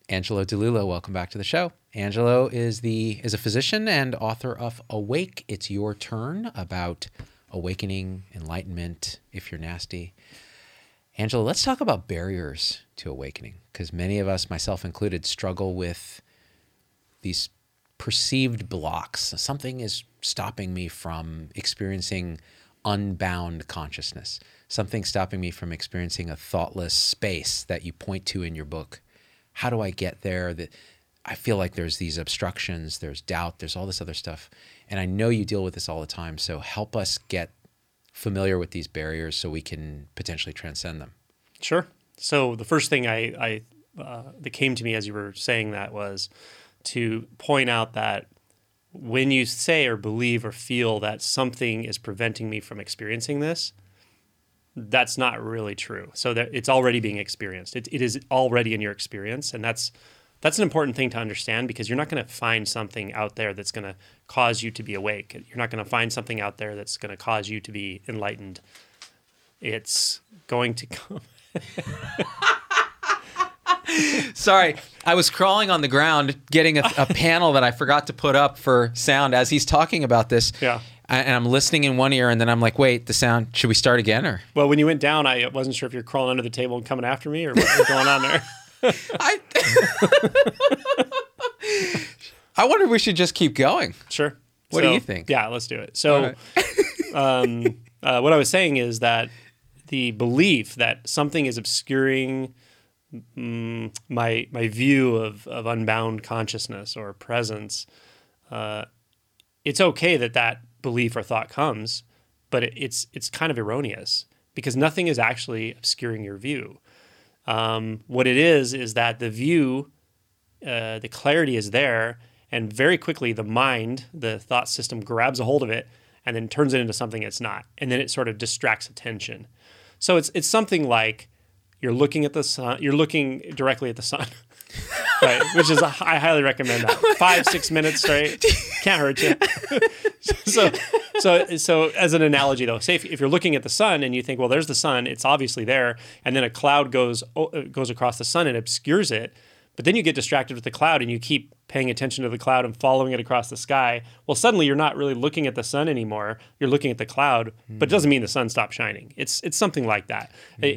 Angelo DeLillo, welcome back to the show. Angelo is a physician and author of Awake, It's Your Turn, about awakening, enlightenment, if you're nasty. Angelo, let's talk about barriers to awakening, because many of us, myself included, struggle with these perceived blocks. Something is stopping me from experiencing unbound consciousness. Something stopping me from experiencing a thoughtless space that you point to in your book. How do I get there? That I feel like there's these obstructions, there's doubt, there's all this other stuff. And I know you deal with this all the time. So help us get familiar with these barriers so we can potentially transcend them. Sure. So the first thing that came to me as you were saying that was to point out that when you say or believe or feel that something is preventing me from experiencing this, that's not really true. So that it's already being experienced. It is already in your experience, and that's an important thing to understand, because you're not going to find something out there that's going to cause you to be awake. You're not going to find something out there that's going to cause you to be enlightened. It's going to come. Sorry, I was crawling on the ground getting a panel that I forgot to put up for sound as he's talking about this. Yeah. And I'm listening in one ear, and then I'm like, wait, the sound, should we start again? Or Well, when you went down, I wasn't sure if you're crawling under the table and coming after me, or what was going on there. I wonder if we should just keep going. Sure. What do you think? Yeah, let's do it. So what I was saying is that the belief that something is obscuring my view of unbound consciousness or presence, it's okay that belief or thought comes, but it's kind of erroneous, because nothing is actually obscuring your view. What it is that the view, the clarity is there, and very quickly the mind, the thought system, grabs a hold of it and then turns it into something it's not, and then it sort of distracts attention. So it's something like you're looking at the sun, you're looking directly at the sun, right? Which is I highly recommend that. 5-6 minutes straight, can't hurt you. So as an analogy though, say if you're looking at the sun and you think, well, there's the sun, it's obviously there, and then a cloud goes across the sun and obscures it, but then you get distracted with the cloud and you keep paying attention to the cloud and following it across the sky. Well, suddenly you're not really looking at the sun anymore. You're looking at the cloud, but it doesn't mean the sun stopped shining. It's something like that.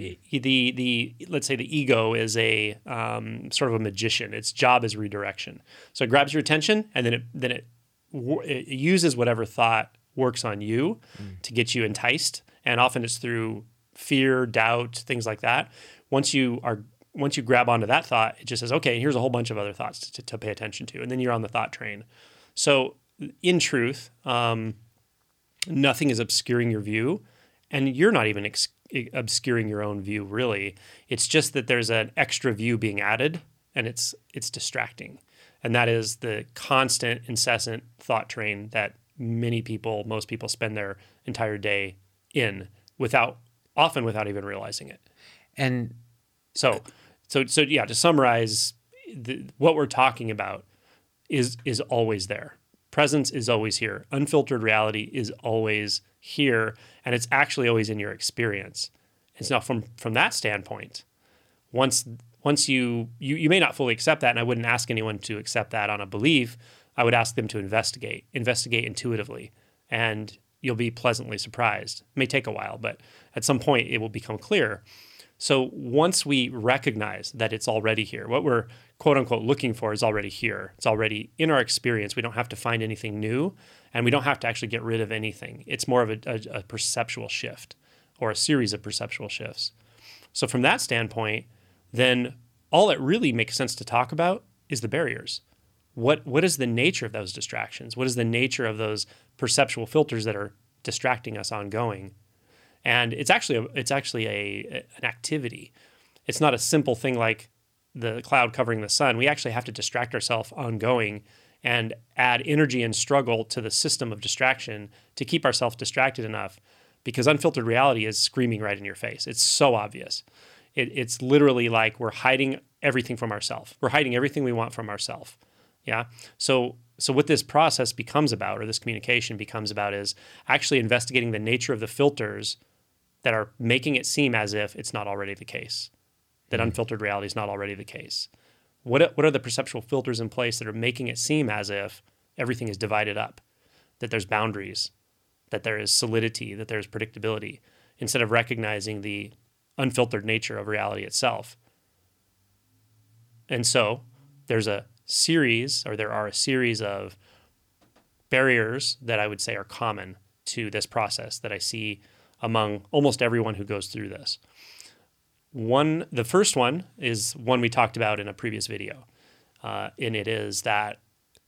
Let's say the ego is a sort of a magician. Its job is redirection. So it grabs your attention, and then it uses whatever thought works on you to get you enticed. And often it's through fear, doubt, things like that. Once you grab onto that thought, it just says, okay, here's a whole bunch of other thoughts to pay attention to. And then you're on the thought train. So in truth, nothing is obscuring your view, and you're not even obscuring your own view, really. It's just that there's an extra view being added, and it's distracting. And that is the constant, incessant thought train that most people spend their entire day in often without even realizing it. And So yeah, to summarize, what we're talking about is always there. Presence is always here. Unfiltered reality is always here, and it's actually always in your experience. And so from that standpoint, once you may not fully accept that, and I wouldn't ask anyone to accept that on a belief. I would ask them to investigate intuitively, and you'll be pleasantly surprised. It may take a while, but at some point it will become clear. So once we recognize that it's already here, what we're quote unquote looking for is already here. It's already in our experience. We don't have to find anything new, and we don't have to actually get rid of anything. It's more of a perceptual shift, or a series of perceptual shifts. So from that standpoint, then all that really makes sense to talk about is the barriers. What is the nature of those distractions? What is the nature of those perceptual filters that are distracting us ongoing? And it's actually an activity. It's not a simple thing like the cloud covering the sun. We actually have to distract ourselves ongoing and add energy and struggle to the system of distraction to keep ourselves distracted enough, because unfiltered reality is screaming right in your face. It's so obvious. It's literally like we're hiding everything from ourselves. We're hiding everything we want from ourselves. Yeah. So what this process becomes about, or this communication becomes about, is actually investigating the nature of the filters that are making it seem as if it's not already the case, that unfiltered reality is not already the case. What are the perceptual filters in place that are making it seem as if everything is divided up, that there's boundaries, that there is solidity, that there's predictability, instead of recognizing the unfiltered nature of reality itself. And so there are a series of barriers that I would say are common to this process that I see among almost everyone who goes through this. The first one is one we talked about in a previous video, and it is that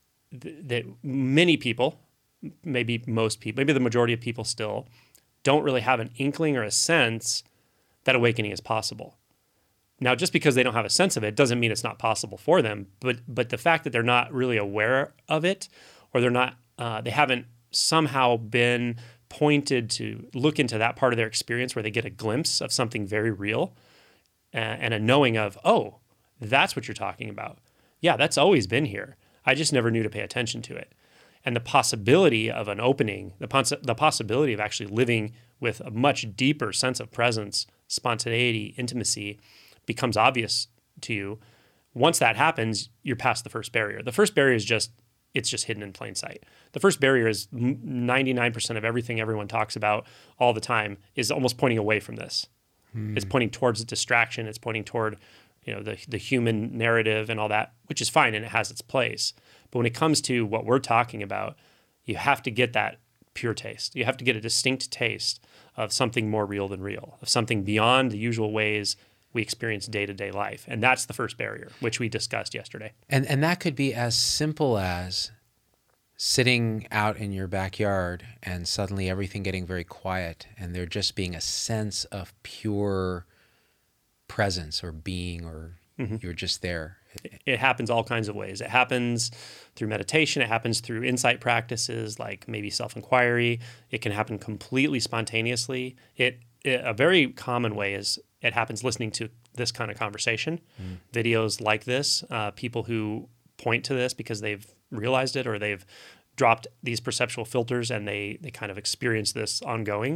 many people, maybe most people, maybe the majority of people still, don't really have an inkling or a sense that awakening is possible. Now, just because they don't have a sense of it doesn't mean it's not possible for them, but the fact that they're not really aware of it, or they haven't somehow been pointed to look into that part of their experience where they get a glimpse of something very real and a knowing of, oh, that's what you're talking about. Yeah, that's always been here. I just never knew to pay attention to it. And the possibility of an opening, the possibility of actually living with a much deeper sense of presence, spontaneity, intimacy becomes obvious to you. Once that happens, you're past the first barrier. The first barrier is it's just hidden in plain sight. The first barrier is 99% of everything everyone talks about all the time is almost pointing away from this. It's pointing towards the distraction. It's pointing toward, the human narrative and all that, which is fine and it has its place. But when it comes to what we're talking about, you have to get that pure taste. You have to get a distinct taste of something more real than real, of something beyond the usual ways we experience day-to-day life. And that's the first barrier, which we discussed yesterday. And that could be as simple as sitting out in your backyard and suddenly everything getting very quiet and there just being a sense of pure presence or being, or you're just there. It happens all kinds of ways. It happens through meditation. It happens through insight practices like maybe self-inquiry. It can happen completely spontaneously. A very common way is it happens listening to this kind of conversation, videos like this, people who point to this because they've realized it or they've dropped these perceptual filters and they kind of experience this ongoing.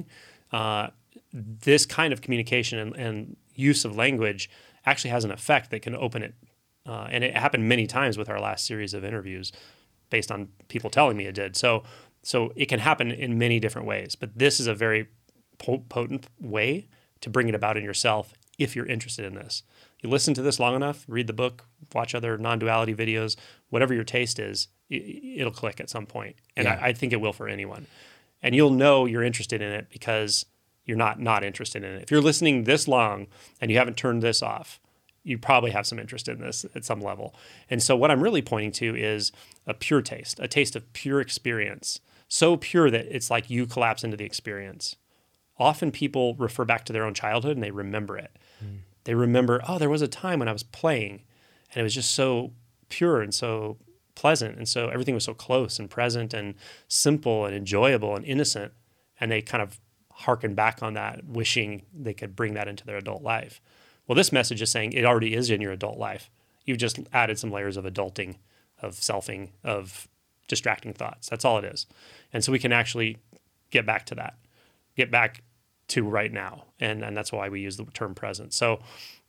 This kind of communication and use of language actually has an effect that can open it. And it happened many times with our last series of interviews based on people telling me it did. So it can happen in many different ways, but this is a very potent way to bring it about in yourself if you're interested in this. You listen to this long enough, read the book, watch other non-duality videos, whatever your taste is, it'll click at some point. And I think it will for anyone. And you'll know you're interested in it because you're not interested in it. If you're listening this long and you haven't turned this off, you probably have some interest in this at some level. And so what I'm really pointing to is a pure taste, a taste of pure experience, so pure that it's like you collapse into the experience. Often people refer back to their own childhood and they remember it. They remember, oh, there was a time when I was playing and it was just so pure and so pleasant. And so everything was so close and present and simple and enjoyable and innocent. And they kind of harken back on that, wishing they could bring that into their adult life. Well, this message is saying it already is in your adult life. You've just added some layers of adulting, of selfing, of distracting thoughts. That's all it is. And so we can actually get back to that, get back to right now. And that's why we use the term present. So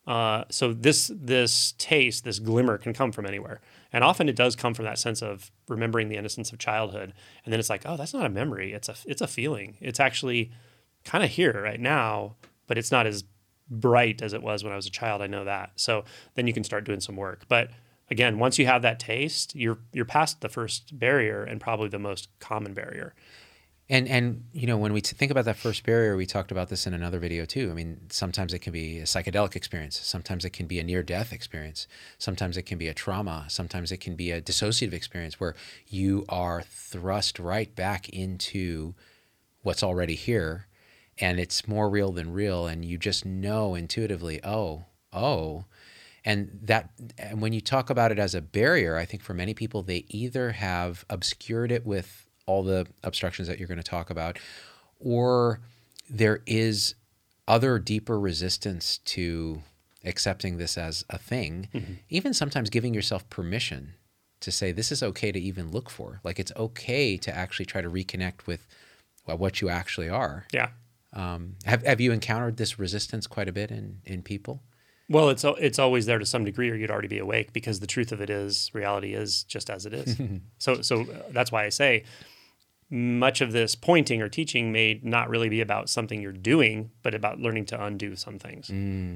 this taste, this glimmer can come from anywhere. And often it does come from that sense of remembering the innocence of childhood. And then it's like, oh, that's not a memory. It's a feeling. It's actually kind of here right now, but it's not as bright as it was when I was a child. I know that. So then you can start doing some work. But again, once you have that taste, you're past the first barrier and probably the most common barrier. And when we think about that first barrier, we talked about this in another video too. I mean, sometimes it can be a psychedelic experience. Sometimes it can be a near-death experience. Sometimes it can be a trauma. Sometimes it can be a dissociative experience where you are thrust right back into what's already here, and it's more real than real, and you just know intuitively, oh. And when you talk about it as a barrier, I think for many people, they either have obscured it with all the obstructions that you're going to talk about, or there is other deeper resistance to accepting this as a thing, even sometimes giving yourself permission to say, this is okay to even look for. Like, it's okay to actually try to reconnect with what you actually are. Yeah. Have you encountered this resistance quite a bit in people? Well, it's always there to some degree, or you'd already be awake, because the truth of it is, reality is just as it is. So that's why I say much of this pointing or teaching may not really be about something you're doing, but about learning to undo some things.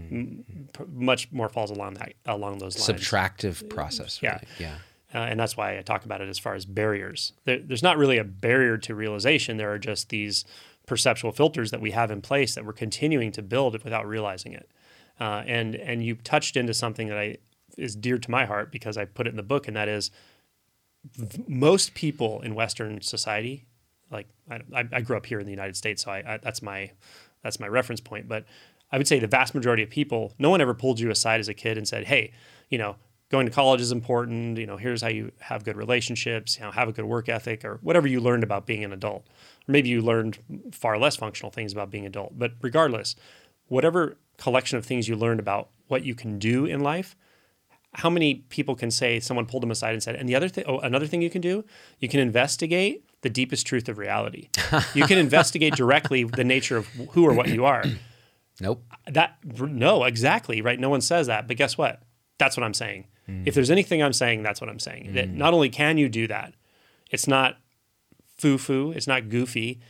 Much more falls along those lines. Subtractive process. Really. Yeah. And that's why I talk about it as far as barriers. There's not really a barrier to realization. There are just these perceptual filters that we have in place that we're continuing to build without realizing it. And you touched into something that is dear to my heart, because I put it in the book, and that is most people in Western society, like I grew up here in the United States, so that's my reference point. But I would say the vast majority of people, no one ever pulled you aside as a kid and said, "Hey, going to college is important. Here's how you have good relationships. Have a good work ethic," or whatever you learned about being an adult. Or maybe you learned far less functional things about being an adult. But regardless, whatever collection of things you learned about what you can do in life, how many people can say someone pulled them aside and said, and the other thing, another thing you can do, you can investigate the deepest truth of reality. You can investigate directly the nature of who or what you are. Nope. No, exactly, right? No one says that, but guess what? That's what I'm saying. If there's anything I'm saying, that's what I'm saying. That not only can you do that, it's not foo-foo, it's not goofy,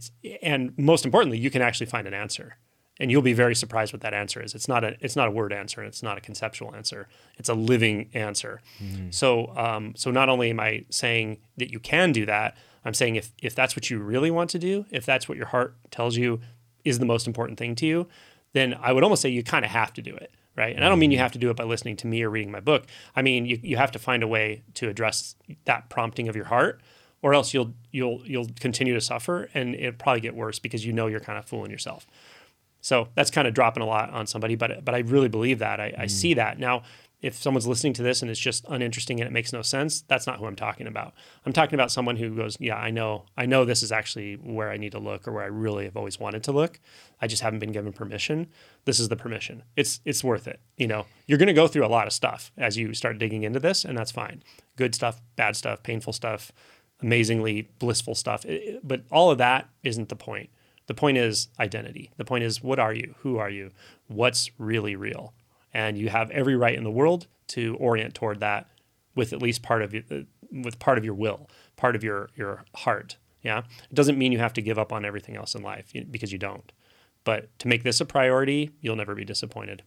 and most importantly, you can actually find an answer. And you'll be very surprised what that answer is. It's not a word answer, and it's not a conceptual answer. It's a living answer. So not only am I saying that you can do that, I'm saying if that's what you really want to do, if that's what your heart tells you is the most important thing to you, then I would almost say you kind of have to do it, right? And I don't mean you have to do it by listening to me or reading my book. I mean you have to find a way to address that prompting of your heart, or else you'll continue to suffer, and it'll probably get worse because you're kind of fooling yourself. So that's kind of dropping a lot on somebody, but I really believe that. I see that. Now, if someone's listening to this and it's just uninteresting and it makes no sense, that's not who I'm talking about. I'm talking about someone who goes, yeah, I know this is actually where I need to look, or where I really have always wanted to look. I just haven't been given permission. This is the permission. It's worth it. You're going to go through a lot of stuff as you start digging into this, and that's fine. Good stuff, bad stuff, painful stuff, amazingly blissful stuff. But all of that isn't the point. The point is identity. The point is, what are you? Who are you? What's really real? And you have every right in the world to orient toward that with at least part of your will, part of your heart. Yeah, it doesn't mean you have to give up on everything else in life, because you don't. But to make this a priority, you'll never be disappointed.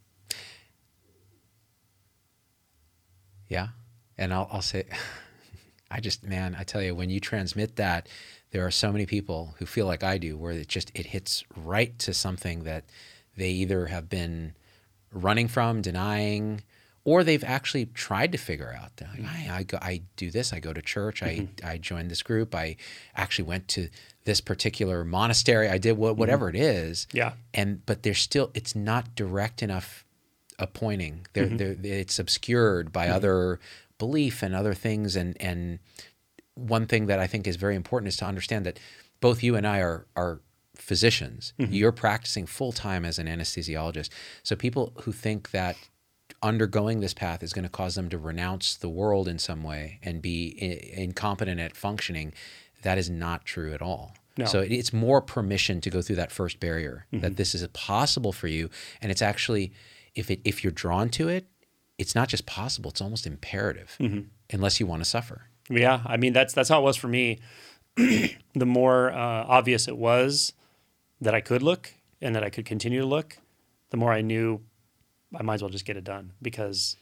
Yeah, and I'll say, I tell you, when you transmit that, there are so many people who feel like I do, where it hits right to something that they either have been running from, denying, or they've actually tried to figure out. I do this. I go to church. I joined this group. I actually went to this particular monastery. I did whatever it is. Yeah. But there's still, it's not direct enough pointing. It's obscured by other belief and other things. And one thing that I think is very important is to understand that both you and I are physicians. You're practicing full-time as an anesthesiologist. So people who think that undergoing this path is going to cause them to renounce the world in some way and be incompetent at functioning, that is not true at all. No. So it's more permission to go through that first barrier, that this is possible for you. And it's actually, if you're drawn to it, it's not just possible, it's almost imperative, unless you want to suffer. Yeah, I mean, that's how it was for me. The more obvious it was that I could look and that I could continue to look, the more I knew I might as well just get it done, because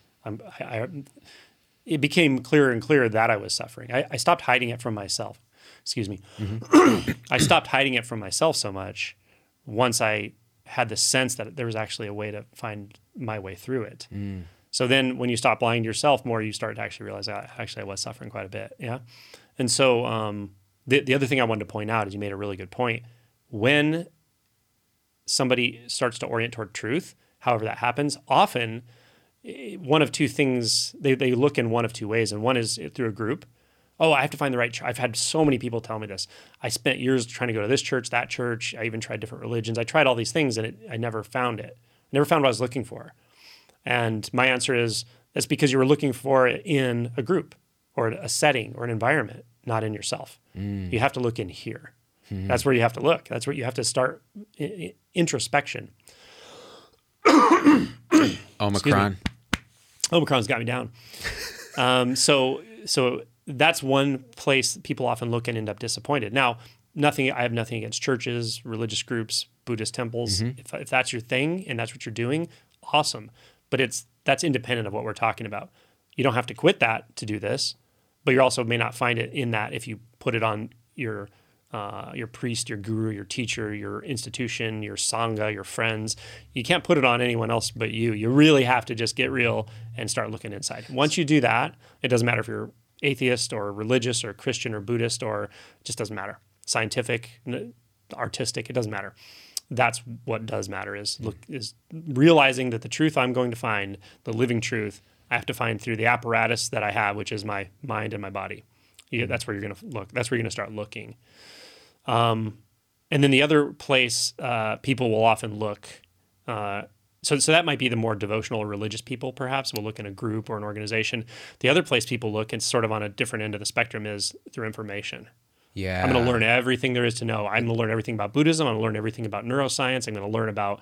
it became clearer and clearer that I was suffering. I stopped hiding it from myself. Excuse me. I stopped hiding it from myself so much once I had the sense that there was actually a way to find my way through it. So then when you stop lying to yourself more, you start to actually realize, I was suffering quite a bit. Yeah. And so the other thing I wanted to point out is, you made a really good point. When somebody starts to orient toward truth, however that happens, often one of two things, they look in one of two ways. And one is through a group. Oh, I have to find the right church. I've had so many people tell me this. I spent years trying to go to this church, that church. I even tried different religions. I tried all these things, and I never found it. I never found what I was looking for. And my answer is, that's because you were looking for it in a group or a setting or an environment, not in yourself. You have to look in here. That's where you have to look. That's where you have to start introspection. Omicron. Omicron's got me down. So that's one place people often look and end up disappointed. Now, I have nothing against churches, religious groups, Buddhist temples. If that's your thing and that's what you're doing, awesome. But that's independent of what we're talking about. You don't have to quit that to do this, but you also may not find it in that if you put it on your priest, your guru, your teacher, your institution, your sangha, your friends. You can't put it on anyone else but you. You really have to just get real and start looking inside. Once you do that, it doesn't matter if you're atheist or religious or Christian or Buddhist, or it just doesn't matter. Scientific, artistic, it doesn't matter. That's what does matter is realizing that the truth I'm going to find, the living truth, I have to find through the apparatus that I have, which is my mind and my body. That's where you're going to look. That's where you're going to start looking. And then the other place people will often look, so that might be the more devotional or religious people, perhaps. We'll look in a group or an organization. The other place people look, and sort of on a different end of the spectrum, is through information. Yeah. I'm going to learn everything there is to know. I'm going to learn everything about Buddhism. I'm going to learn everything about neuroscience. I'm going to learn about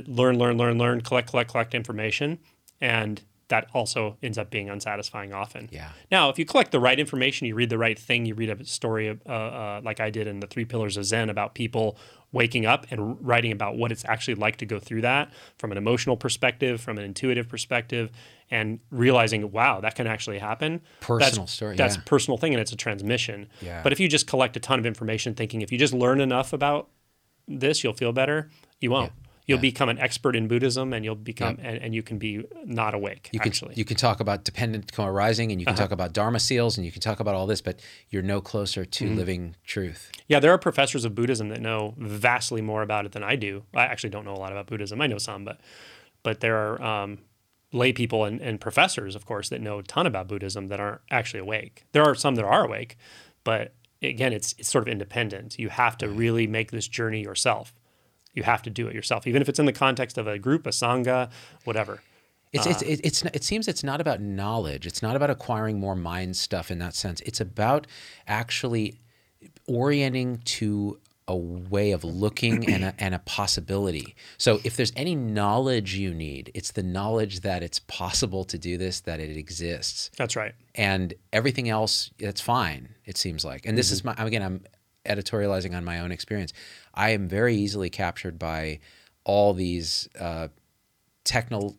collect information. And that also ends up being unsatisfying often. Yeah. Now, if you collect the right information, you read the right thing, you read a story like I did in the 3 Pillars of Zen about people waking up and writing about what it's actually like to go through that from an emotional perspective, from an intuitive perspective, and realizing, wow, that can actually happen. Personal story. That's yeah. a personal thing, and it's a transmission. Yeah. But if you just collect a ton of information thinking if you just learn enough about this, you'll feel better, you won't. Yeah. You'll become an expert in Buddhism, and you'll become, and you can be not awake. You actually, can talk about dependent karma rising, and you can talk about Dharma seals, and you can talk about all this, but you're no closer to living truth. Yeah, there are professors of Buddhism that know vastly more about it than I do. I actually don't know a lot about Buddhism. I know some, but there are lay people and professors, of course, that know a ton about Buddhism that aren't actually awake. There are some that are awake, but again, it's sort of independent. You have to really make this journey yourself. You have to do it yourself, even if it's in the context of a group, a sangha, whatever. It seems it's not about knowledge. It's not about acquiring more mind stuff in that sense. It's about actually orienting to a way of looking and a possibility. So if there's any knowledge you need, it's the knowledge that it's possible to do this, that it exists. That's right. And everything else, it's fine, it seems like. And this is I'm editorializing on my own experience. I am very easily captured by all these technical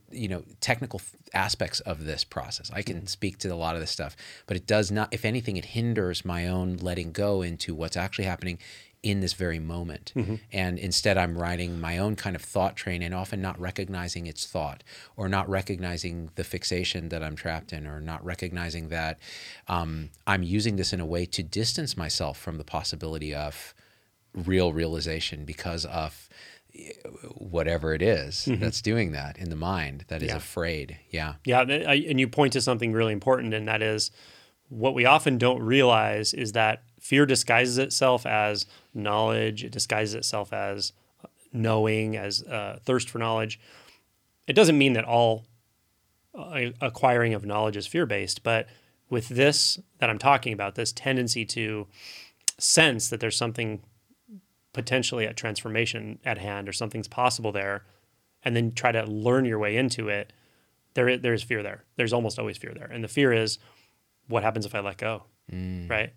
aspects of this process. I can speak to a lot of this stuff, but it does not, if anything, it hinders my own letting go into what's actually happening in this very moment. And instead I'm riding my own kind of thought train and often not recognizing its thought, or not recognizing the fixation that I'm trapped in, or not recognizing that I'm using this in a way to distance myself from the possibility of real realization because of whatever it is that's doing that in the mind that is afraid. Yeah. Yeah. And you point to something really important, and that is what we often don't realize is that fear disguises itself as knowledge. It disguises itself as knowing, as thirst for knowledge. It doesn't mean that all acquiring of knowledge is fear-based, but with this that I'm talking about, this tendency to sense that there's something potentially a transformation at hand, or something's possible there, and then try to learn your way into it, there's fear there. There's almost always fear there. And the fear is, what happens if I let go, right?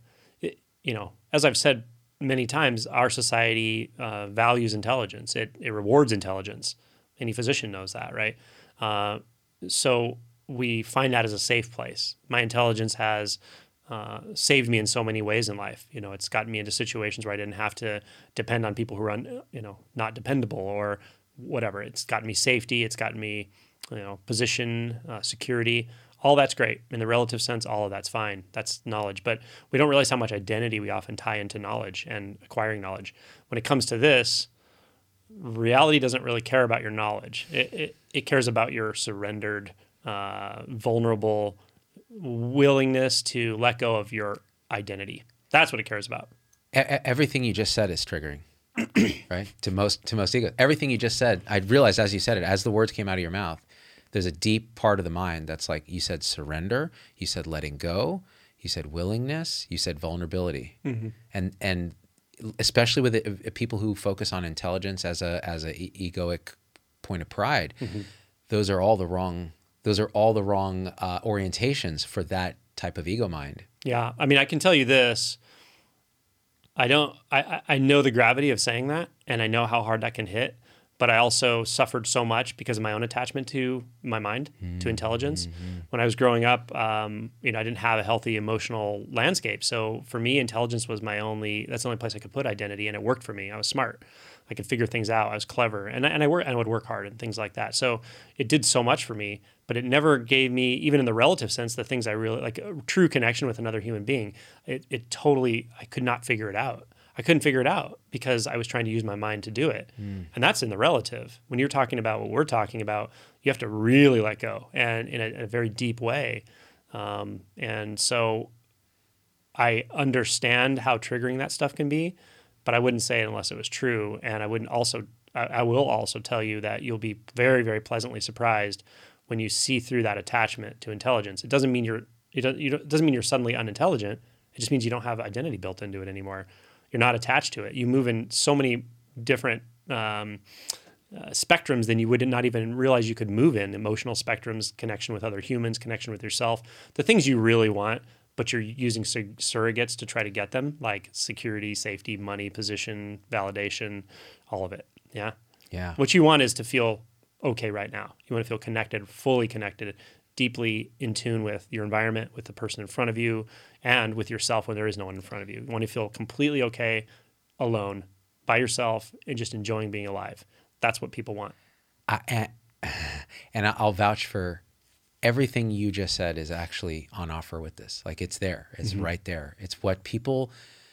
As I've said many times, our society values intelligence. It rewards intelligence. Any physician knows that, right? So we find that as a safe place. My intelligence has saved me in so many ways in life. It's gotten me into situations where I didn't have to depend on people who are not dependable or whatever. It's gotten me safety. It's gotten me, position, security. All that's great. In the relative sense, all of that's fine. That's knowledge. But we don't realize how much identity we often tie into knowledge and acquiring knowledge. When it comes to this, reality doesn't really care about your knowledge. It cares about your surrendered, vulnerable willingness to let go of your identity. That's what it cares about. Everything you just said is triggering, right? To most ego. Everything you just said, I realized as you said it, as the words came out of your mouth, there's a deep part of the mind that's like, you said surrender, you said letting go, you said willingness, you said vulnerability. And especially with people who focus on intelligence as a egoic point of pride, those are all the wrong orientations for that type of ego mind. Yeah. I mean, I can tell you this. I know the gravity of saying that, and I know how hard that can hit, but I also suffered so much because of my own attachment to my mind, to intelligence. When I was growing up, I didn't have a healthy emotional landscape. So for me, intelligence was that's the only place I could put identity, and it worked for me. I was smart. I could figure things out. I was clever, and I would work hard and things like that. So it did so much for me, but it never gave me, even in the relative sense, the things I really like, a true connection with another human being. It totally, I could not figure it out. I couldn't figure it out because I was trying to use my mind to do it. And that's in the relative. When you're talking about what we're talking about, you have to really let go, and in a very deep way. And so I understand how triggering that stuff can be, but I wouldn't say it unless it was true. And I will also tell you that you'll be very, very pleasantly surprised when you see through that attachment to intelligence. It doesn't mean you're suddenly unintelligent. It just means you don't have identity built into it anymore. You're not attached to it. You move in so many different spectrums than you would not even realize you could move in. Emotional spectrums, connection with other humans, connection with yourself, the things you really want, but you're using surrogates to try to get them, like security, safety, money, position, validation, all of it. Yeah. Yeah. What you want is to feel okay right now. You want to feel connected, fully connected, deeply in tune with your environment, with the person in front of you, and with yourself when there is no one in front of you. You want to feel completely okay, alone, by yourself, and just enjoying being alive. That's what people want. And I'll vouch for everything you just said is actually on offer with this. Like, it's there. It's right there. It's what people,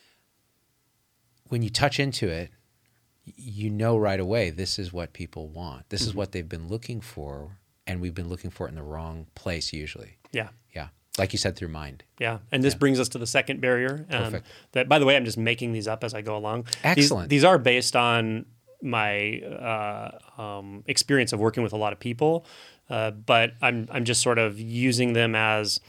when you touch into it, you know right away, this is what people want. This is what they've been looking for, and we've been looking for it in the wrong place usually. Yeah. Yeah. Like you said, through mind. Yeah. And this brings us to the second barrier. Perfect. That, by the way, I'm just making these up as I go along. Excellent. These are based on my experience of working with a lot of people, but I'm just sort of using them as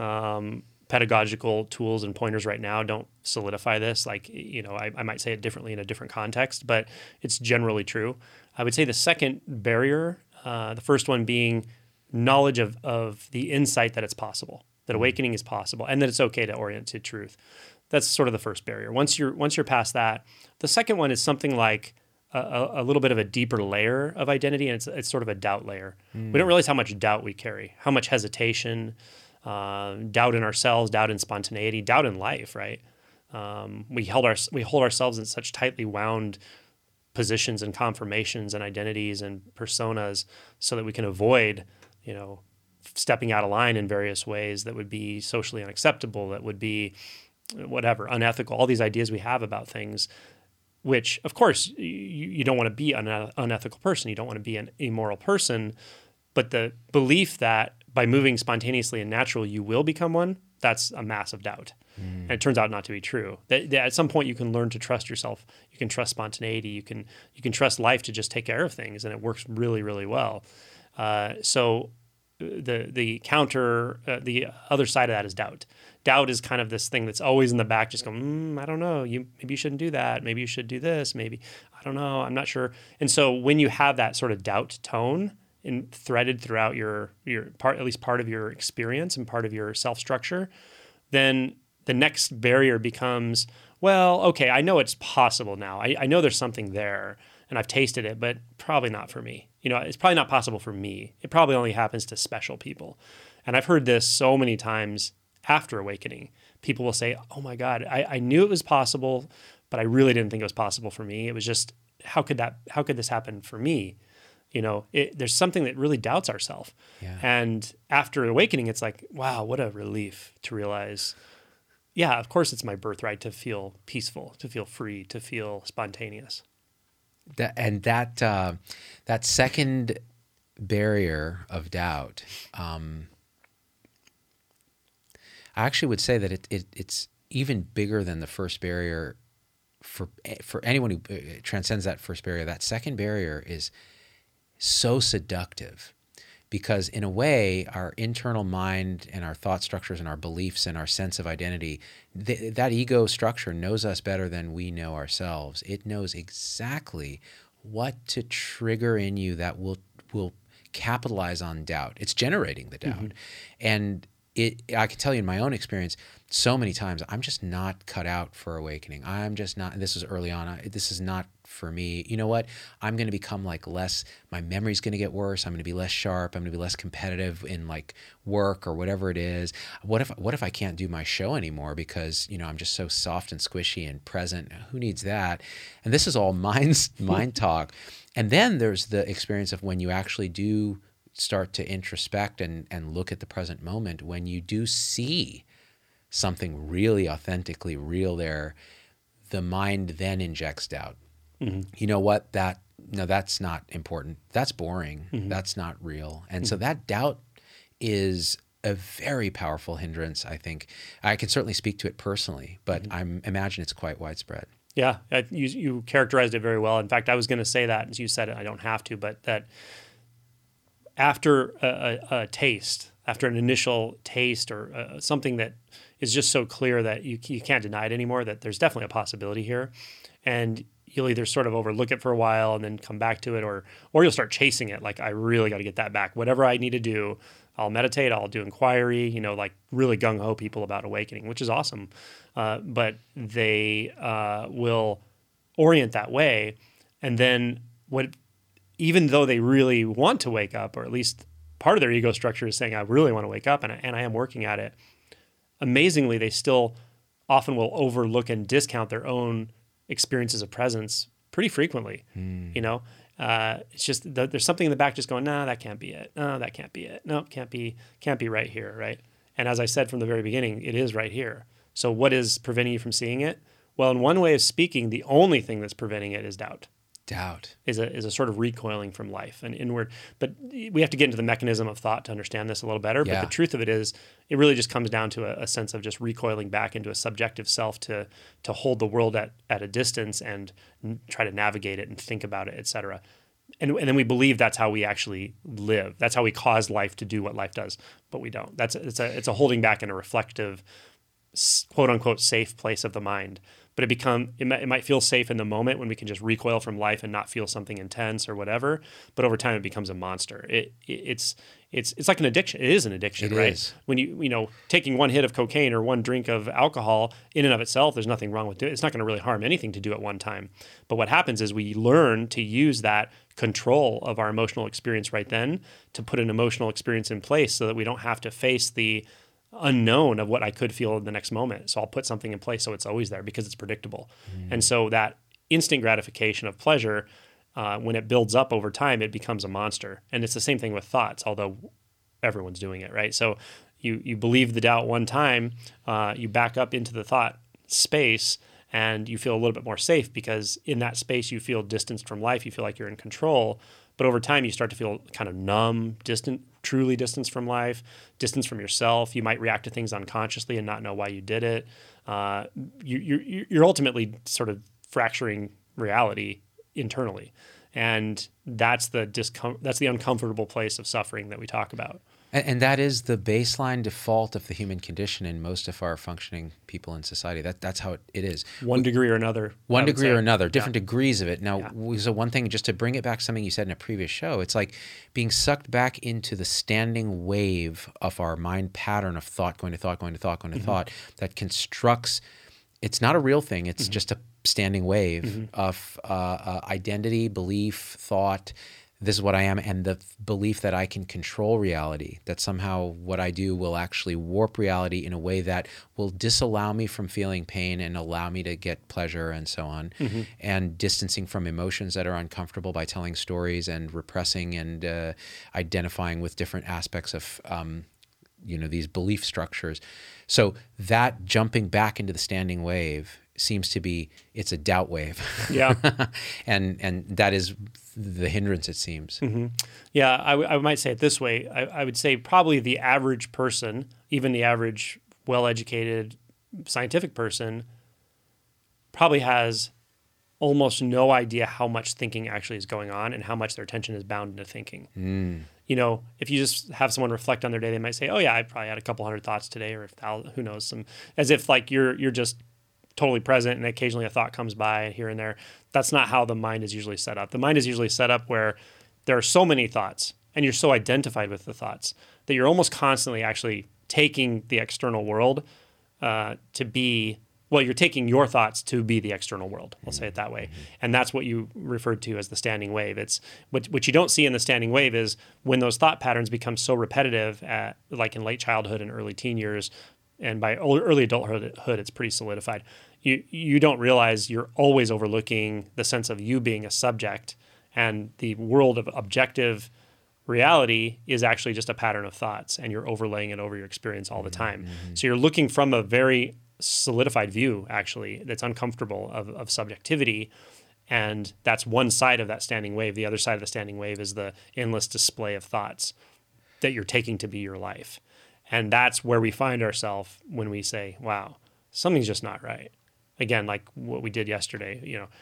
pedagogical tools and pointers right now. Don't solidify this. Like, I might say it differently in a different context, but it's generally true. I would say the second barrier, the first one being knowledge of the insight that it's possible, that awakening is possible, and that it's okay to orient to truth. That's sort of the first barrier. Once you're past that, the second one is something like a little bit of a deeper layer of identity, and it's sort of a doubt layer. We don't realize how much doubt we carry, how much hesitation, doubt in ourselves, doubt in spontaneity, doubt in life, right? We hold ourselves in such tightly wound positions and confirmations and identities and personas so that we can avoid, stepping out of line in various ways that would be socially unacceptable, that would be whatever, unethical, all these ideas we have about things, which, of course, you don't want to be an unethical person. You don't want to be an immoral person. But the belief that by moving spontaneously and naturally, you will become one, that's a massive doubt. And it turns out not to be true. That at some point, you can learn to trust yourself. You can trust spontaneity. You can trust life to just take care of things, and it works really, really well. So the counter, the other side of that is doubt. Doubt is kind of this thing that's always in the back, just going, I don't know. Maybe you shouldn't do that. Maybe you should do this. Maybe, I don't know. I'm not sure. And so when you have that sort of doubt tone threaded throughout your part, at least part of your experience and part of your self-structure, then the next barrier becomes, well, okay, I know it's possible now. I know there's something there, and I've tasted it, but probably not for me. It's probably not possible for me. It probably only happens to special people. And I've heard this so many times after awakening. People will say, oh my God, I knew it was possible, but I really didn't think it was possible for me. It was just, how could this happen for me? There's something that really doubts ourselves. Yeah. And after awakening, it's like, wow, what a relief to realize, yeah, of course it's my birthright to feel peaceful, to feel free, to feel spontaneous. That second barrier of doubt, I actually would say that it's even bigger than the first barrier for anyone who transcends that first barrier. That second barrier is so seductive because, in a way, our internal mind and our thought structures and our beliefs and our sense of identity, that ego structure knows us better than we know ourselves. It knows exactly what to trigger in you that will capitalize on doubt. It's generating the doubt. And I can tell you in my own experience, so many times I'm just not cut out for awakening. I'm just not, and this is early on, this is not for me. You know what? I'm going to become like less, my memory's going to get worse. I'm going to be less sharp. I'm going to be less competitive in like work or whatever it is. What if I can't do my show anymore because, I'm just so soft and squishy and present? Who needs that? And this is all mind talk. And then there's the experience of when you actually do start to introspect and look at the present moment, when you do see something really authentically real there, the mind then injects doubt. You know what? That's not important. That's boring. That's not real. And so that doubt is a very powerful hindrance, I think. I can certainly speak to it personally, but I imagine it's quite widespread. Yeah, you characterized it very well. In fact, I was going to say that, as you said it, I don't have to, but that after a taste, after an initial taste or something that is just so clear that you can't deny it anymore, that there's definitely a possibility here. And you'll either sort of overlook it for a while and then come back to it, or you'll start chasing it. Like, I really got to get that back. Whatever I need to do, I'll meditate, I'll do inquiry, like really gung-ho people about awakening, which is awesome. But they will orient that way. And then even though they really want to wake up, or at least part of their ego structure is saying, I really want to wake up, and I am working at it, amazingly, they still often will overlook and discount their own experiences of presence pretty frequently. It's just there's something in the back just going, nah, that can't be it. No, that can't be it. No, can't be right here, right? And as I said from the very beginning, it is right here. So what is preventing you from seeing it? Well, in one way of speaking, the only thing that's preventing it is doubt. Doubt is a sort of recoiling from life and inward. But we have to get into the mechanism of thought to understand this a little better. Yeah. But the truth of it is, it really just comes down to a sense of just recoiling back into a subjective self to hold the world at a distance and try to navigate it and think about it, et cetera. And then we believe that's how we actually live. That's how we cause life to do what life does, but we don't. It's a holding back in a reflective, quote unquote, safe place of the mind. But it might feel safe in the moment when we can just recoil from life and not feel something intense or whatever. But over time, it becomes a monster. It's like an addiction. It is an addiction, right? Is. When taking one hit of cocaine or one drink of alcohol in and of itself, there's nothing wrong with it. It's not going to really harm anything to do at one time. But what happens is we learn to use that control of our emotional experience right then to put an emotional experience in place so that we don't have to face the unknown of what I could feel in the next moment. So I'll put something in place so it's always there because it's predictable. And so that instant gratification of pleasure, when it builds up over time, it becomes a monster. And it's the same thing with thoughts, although everyone's doing it, right? So you believe the doubt one time, you back up into the thought space, and you feel a little bit more safe because in that space you feel distanced from life. You feel like you're in control. But over time, you start to feel kind of numb, distant, truly distanced from life, distance from yourself. You might react to things unconsciously and not know why you did it. You're ultimately sort of fracturing reality internally, and that's the uncomfortable place of suffering that we talk about. And that is the baseline default of the human condition in most of our functioning people in society. That's how it is. One degree or another. One degree or another, different degrees of it. Now, so one thing, just to bring it back to something you said in a previous show, it's like being sucked back into the standing wave of our mind pattern of thought, going to thought, going to thought, going to thought, that constructs, it's not a real thing. It's just a standing wave of identity, belief, thought. This is what I am, and the belief that I can control reality, that somehow what I do will actually warp reality in a way that will disallow me from feeling pain and allow me to get pleasure and so on, and distancing from emotions that are uncomfortable by telling stories and repressing and identifying with different aspects of these belief structures. So that jumping back into the standing wave seems to be, it's a doubt wave. Yeah. and that is the hindrance, it seems. Yeah, I might say it this way. I would say probably the average person, even the average well-educated scientific person, probably has almost no idea how much thinking actually is going on and how much their attention is bound into thinking. If you just have someone reflect on their day, they might say, oh yeah, I probably had a couple hundred thoughts today, or who knows, as if like you're just totally present and occasionally a thought comes by here and there. That's not how the mind is usually set up. The mind is usually set up where there are so many thoughts and you're so identified with the thoughts that you're almost constantly actually taking the external world to be, well, you're taking your thoughts to be the external world. I'll say it that way. And that's what you referred to as the standing wave. It's what you don't see in the standing wave is when those thought patterns become so repetitive like in late childhood and early teen years, and by early adulthood, it's pretty solidified. You don't realize you're always overlooking the sense of you being a subject, and the world of objective reality is actually just a pattern of thoughts, and you're overlaying it over your experience all the time. So you're looking from a very solidified view, actually, that's uncomfortable of subjectivity. And that's one side of that standing wave. The other side of the standing wave is the endless display of thoughts that you're taking to be your life. And that's where we find ourselves when we say, wow, something's just not right. Again, like what we did yesterday,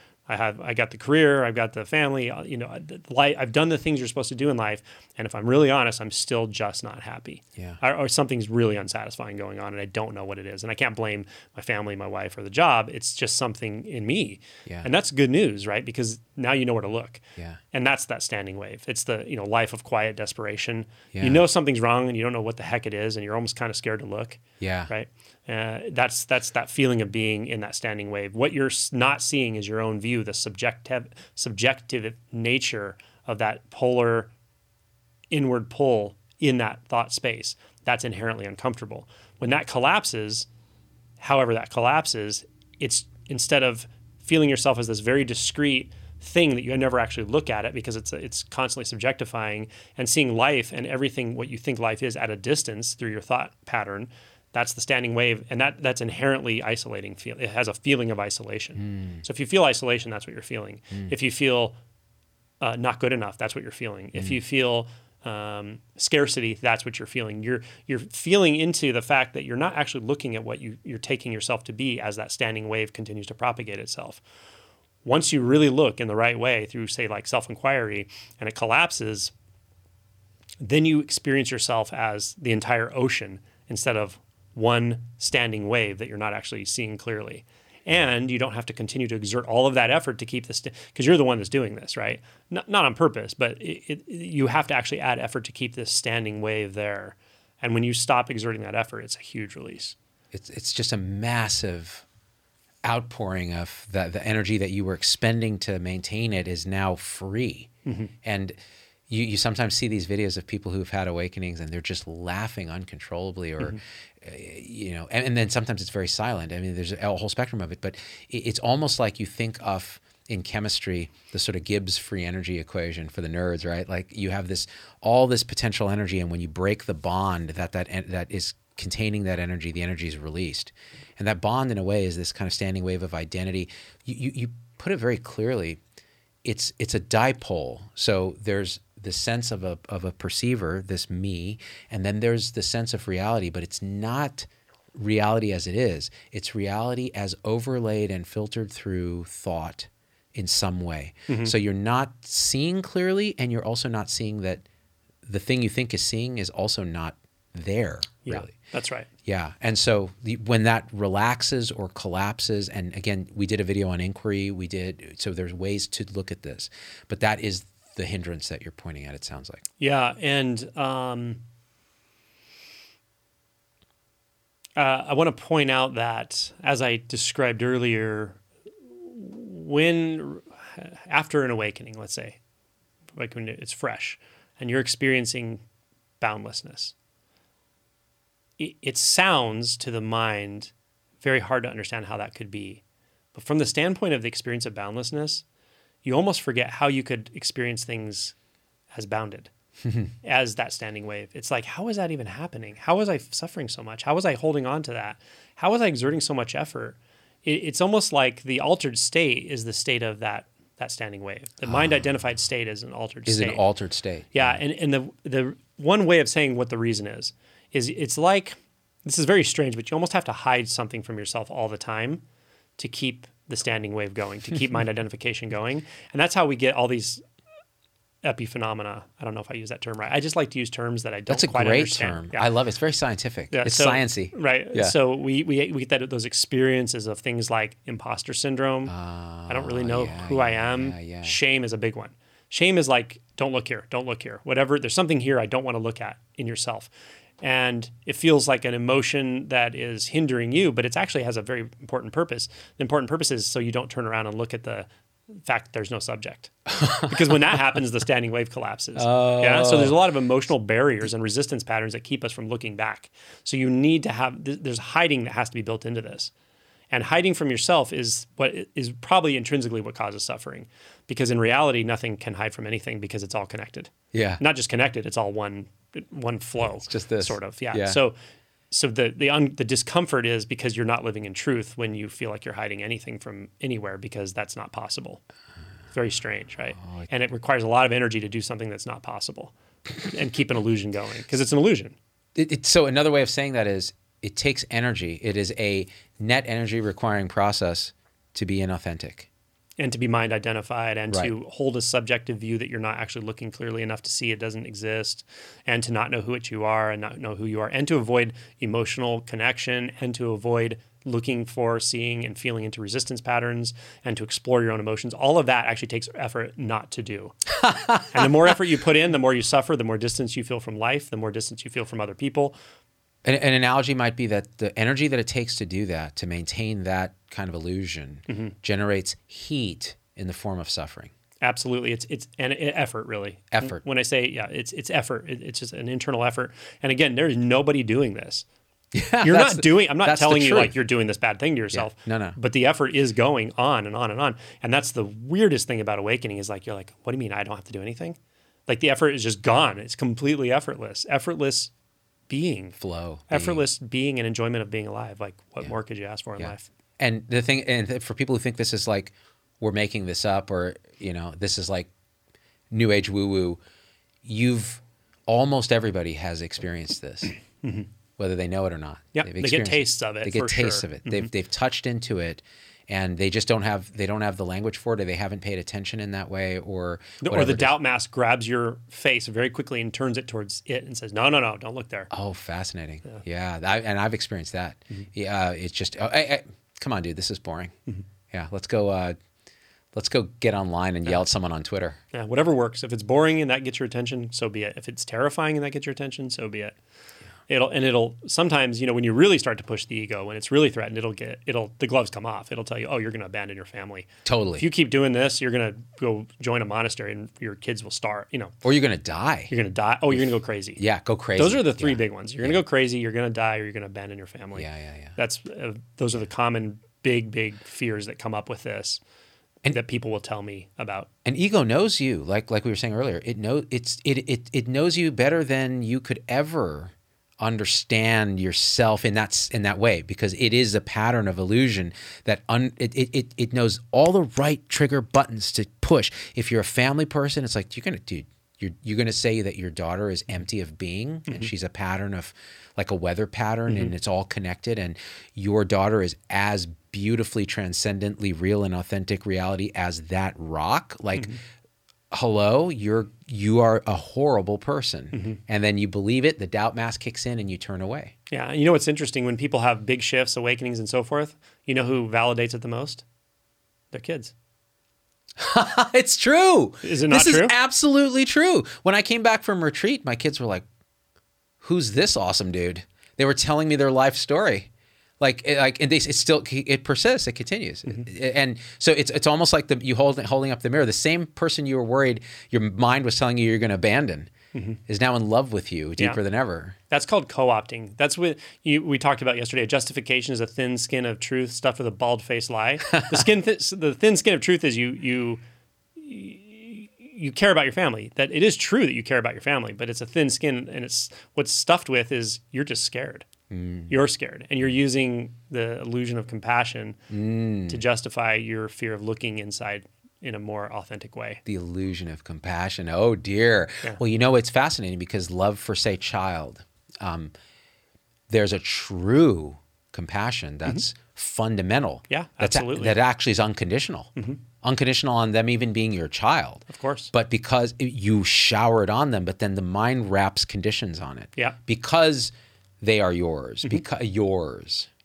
I got the career, I've got the family, I've done the things you're supposed to do in life. And if I'm really honest, I'm still just not happy. Yeah. Or something's really unsatisfying going on, and I don't know what it is. And I can't blame my family, my wife, or the job. It's just something in me. Yeah. And that's good news, right? Because now you know where to look. Yeah. And that's that standing wave. It's the, life of quiet desperation. Yeah. You know something's wrong and you don't know what the heck it is, and you're almost kind of scared to look. Yeah. Right. That's that feeling of being in that standing wave. What you're not seeing is your own view, the subjective nature of that polar inward pull in that thought space. That's inherently uncomfortable. When that collapses, however that collapses, it's instead of feeling yourself as this very discrete thing that you never actually look at it because it's constantly subjectifying, and seeing life and everything what you think life is at a distance through your thought pattern. That's the standing wave, and that's inherently isolating. It has a feeling of isolation. So if you feel isolation, that's what you're feeling. If you feel not good enough, that's what you're feeling. If you feel scarcity, that's what you're feeling. You're feeling into the fact that you're not actually looking at what you're taking yourself to be as that standing wave continues to propagate itself. Once you really look in the right way through, say, like self-inquiry, and it collapses, then you experience yourself as the entire ocean instead of one standing wave that you're not actually seeing clearly. And you don't have to continue to exert all of that effort to keep this, because you're the one that's doing this, right? Not on purpose, but you have to actually add effort to keep this standing wave there. And when you stop exerting that effort, it's a huge release. It's just a massive outpouring of the energy that you were expending to maintain it is now free. And you sometimes see these videos of people who've had awakenings and they're just laughing uncontrollably, or and then sometimes it's very silent. I mean, there's a whole spectrum of it, but it's almost like you think of in chemistry the sort of Gibbs free energy equation for the nerds, right? Like you have all this potential energy, and when you break the bond that is containing that energy, the energy is released, and that bond in a way is this kind of standing wave of identity. You put it very clearly. It's a dipole. So there's the sense of a perceiver, this me, and then there's the sense of reality, but it's not reality as it is. It's reality as overlaid and filtered through thought in some way. So you're not seeing clearly, and you're also not seeing that the thing you think is seeing is also not there, really. Yeah, that's right. Yeah. And so when that relaxes or collapses, and again, we did a video on inquiry, so there's ways to look at this, but that is the hindrance that you're pointing at, it sounds like. Yeah. And I want to point out that, as I described earlier, after an awakening, let's say, like when it's fresh and you're experiencing boundlessness, it sounds to the mind very hard to understand how that could be. But from the standpoint of the experience of boundlessness, you almost forget how you could experience things as bounded, as that standing wave. It's like, how is that even happening? How was I suffering so much? How was I holding on to that? How was I exerting so much effort? It's almost like the altered state is the state of that standing wave. The mind-identified state is an altered state. Is an altered state. Yeah, and the one way of saying what the reason is it's like, this is very strange, but you almost have to hide something from yourself all the time to keep the standing wave going, to keep mind identification going. And that's how we get all these epiphenomena. I don't know if I use that term right. I just like to use terms that I don't quite understand. That's a great term. Yeah. I love it. It's very scientific. Yeah, it's sciencey. Right. Yeah. So we get those experiences of things like imposter syndrome. I don't really know who I am. Yeah. Shame is a big one. Shame is like, don't look here, don't look here. Whatever, there's something here I don't want to look at in yourself. And it feels like an emotion that is hindering you, but it actually has a very important purpose. The important purpose is so you don't turn around and look at the fact that there's no subject. Because when that happens, the standing wave collapses. Yeah. So there's a lot of emotional barriers and resistance patterns that keep us from looking back. So you need to have, there's hiding that has to be built into this. And hiding from yourself is what is probably intrinsically what causes suffering. Because in reality, nothing can hide from anything because it's all connected. Yeah. Not just connected, it's all one flow. It's just this. Sort of. Yeah. So the discomfort is because you're not living in truth when you feel like you're hiding anything from anywhere, because that's not possible. Very strange, right? And it requires a lot of energy to do something that's not possible and keep an illusion going, because it's an illusion. So another way of saying that is it takes energy. It is a net energy requiring process to be inauthentic. And to be mind identified, and Right. to hold a subjective view that you're not actually looking clearly enough to see it doesn't exist, and to not know who you are and not know who you are, and to avoid emotional connection, and to avoid looking for, seeing, and feeling into resistance patterns, and to explore your own emotions. All of that actually takes effort not to do. And the more effort you put in, the more you suffer, the more distance you feel from life, the more distance you feel from other people. An analogy might be that the energy that it takes to do that, to maintain that kind of illusion, generates heat in the form of suffering. Absolutely. It's an effort, really. Effort. When I say, it's effort. It's just an internal effort. And again, there is nobody doing this. Yeah, You're not doing, I'm not that's the telling you truth. like you're doing this bad thing to yourself. Yeah. No. But the effort is going on and on and on. And that's the weirdest thing about awakening is like, you're like, what do you mean I don't have to do anything? Like the effort is just gone. It's completely effortless. Effortless being. Flow. Effortless being and enjoyment of being alive. Like what more could you ask for in life? And the thing, and for people who think this is like, we're making this up, or, this is like new age woo-woo, almost everybody has experienced this, whether they know it or not. Yeah, They've they get experienced tastes of it. They get for tastes sure. of it. They've touched into it, and they just don't have the language for it, or they haven't paid attention in that way, or the doubt mask grabs your face very quickly and turns it towards it and says, no, don't look there. Oh, fascinating. Yeah, I've experienced that. Yeah, it's just, come on, dude, this is boring. Yeah, let's go get online and yell at someone on Twitter. Yeah, whatever works. If it's boring and that gets your attention, so be it. If it's terrifying and that gets your attention, so be it. It'll sometimes, when you really start to push the ego, when it's really threatened, the gloves come off. It'll tell you, oh, you're going to abandon your family. Totally. If you keep doing this, you're going to go join a monastery and your kids will starve, Or you're going to die. You're going to die. Oh, you're going to go crazy. Yeah, go crazy. Those are the three big ones. You're going to go crazy, you're going to die, or you're going to abandon your family. Yeah. Those are the common big fears that come up with this. And that people will tell me about. And ego knows you, like we were saying earlier. It knows you better than you could ever understand yourself in that way, because it is a pattern of illusion that it knows all the right trigger buttons to push. If you're a family person, it's like you're gonna say that your daughter is empty of being, and she's a pattern of like a weather pattern, and it's all connected, and your daughter is as beautifully transcendently real and authentic reality as that rock. Like, hello, you are a horrible person. And then you believe it, the doubt mask kicks in, and you turn away. Yeah. You know what's interesting? When people have big shifts, awakenings, and so forth, you know who validates it the most? Their kids. It's true. Is it not true? true? This is absolutely true. When I came back from retreat, my kids were like, who's this awesome dude? They were telling me their life story. It persists, it continues. And so it's almost like you holding up the mirror. The same person you were worried your mind was telling you you're going to abandon is now in love with you deeper than ever. That's called co-opting. That's what we talked about yesterday. Justification is a thin skin of truth stuffed with a bald-faced lie. The thin skin of truth is you care about your family. That it is true that you care about your family, but it's a thin skin, and it's what's stuffed with is you're just scared. You're scared, and you're using the illusion of compassion to justify your fear of looking inside in a more authentic way. The illusion of compassion. Oh, dear. Yeah. Well, it's fascinating because love for, say, child, there's a true compassion that's fundamental. Yeah, absolutely. That actually is unconditional. Unconditional on them even being your child. Of course. But because you shower it on them, but then the mind wraps conditions on it. Yeah. Because they are yours. Because yours.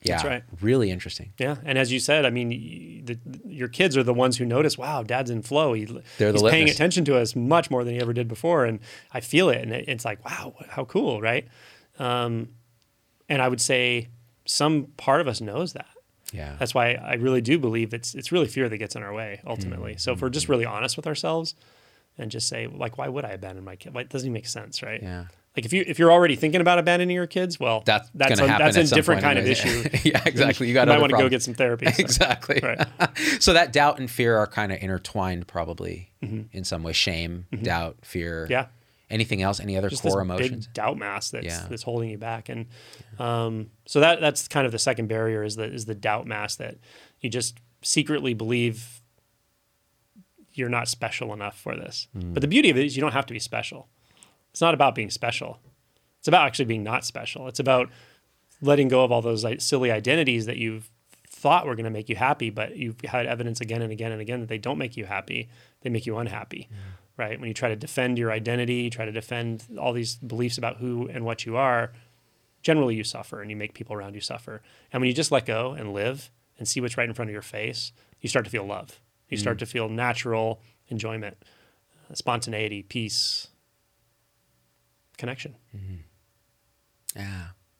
Yeah, That's right. Really interesting. Yeah, and as you said, I mean, your kids are the ones who notice. Wow, Dad's in flow. They're He's the paying litmus. attention to us much more than he ever did before, and I feel it. And it's like, wow, how cool, right? And I would say some part of us knows that. Yeah. That's why I really do believe it's really fear that gets in our way ultimately. So if we're just really honest with ourselves and just say, like, why would I abandon my kid? It doesn't even make sense, right? Yeah. Like if you're already thinking about abandoning your kids, well, That's that's gonna happen a at some different point kind of anyways. issue. Yeah, exactly. You might want to go get some therapy. So. Exactly. Right. So that doubt and fear are kind of intertwined, probably in some way. Shame, doubt, fear. Yeah. Anything else? Any other Just core this emotions? big doubt mass that's Yeah. that's holding you back, and so that's kind of the second barrier is the doubt mass that you just secretly believe you're not special enough for this. But the beauty of it is you don't have to be special. It's not about being special. It's about actually being not special. It's about letting go of all those silly identities that you've thought were going to make you happy, but you've had evidence again and again and again that they don't make you happy. They make you unhappy, right? When you try to defend your identity, try to defend all these beliefs about who and what you are, generally you suffer and you make people around you suffer. And when you just let go and live and see what's right in front of your face, you start to feel love. You start to feel natural enjoyment, spontaneity, peace, connection. Yeah.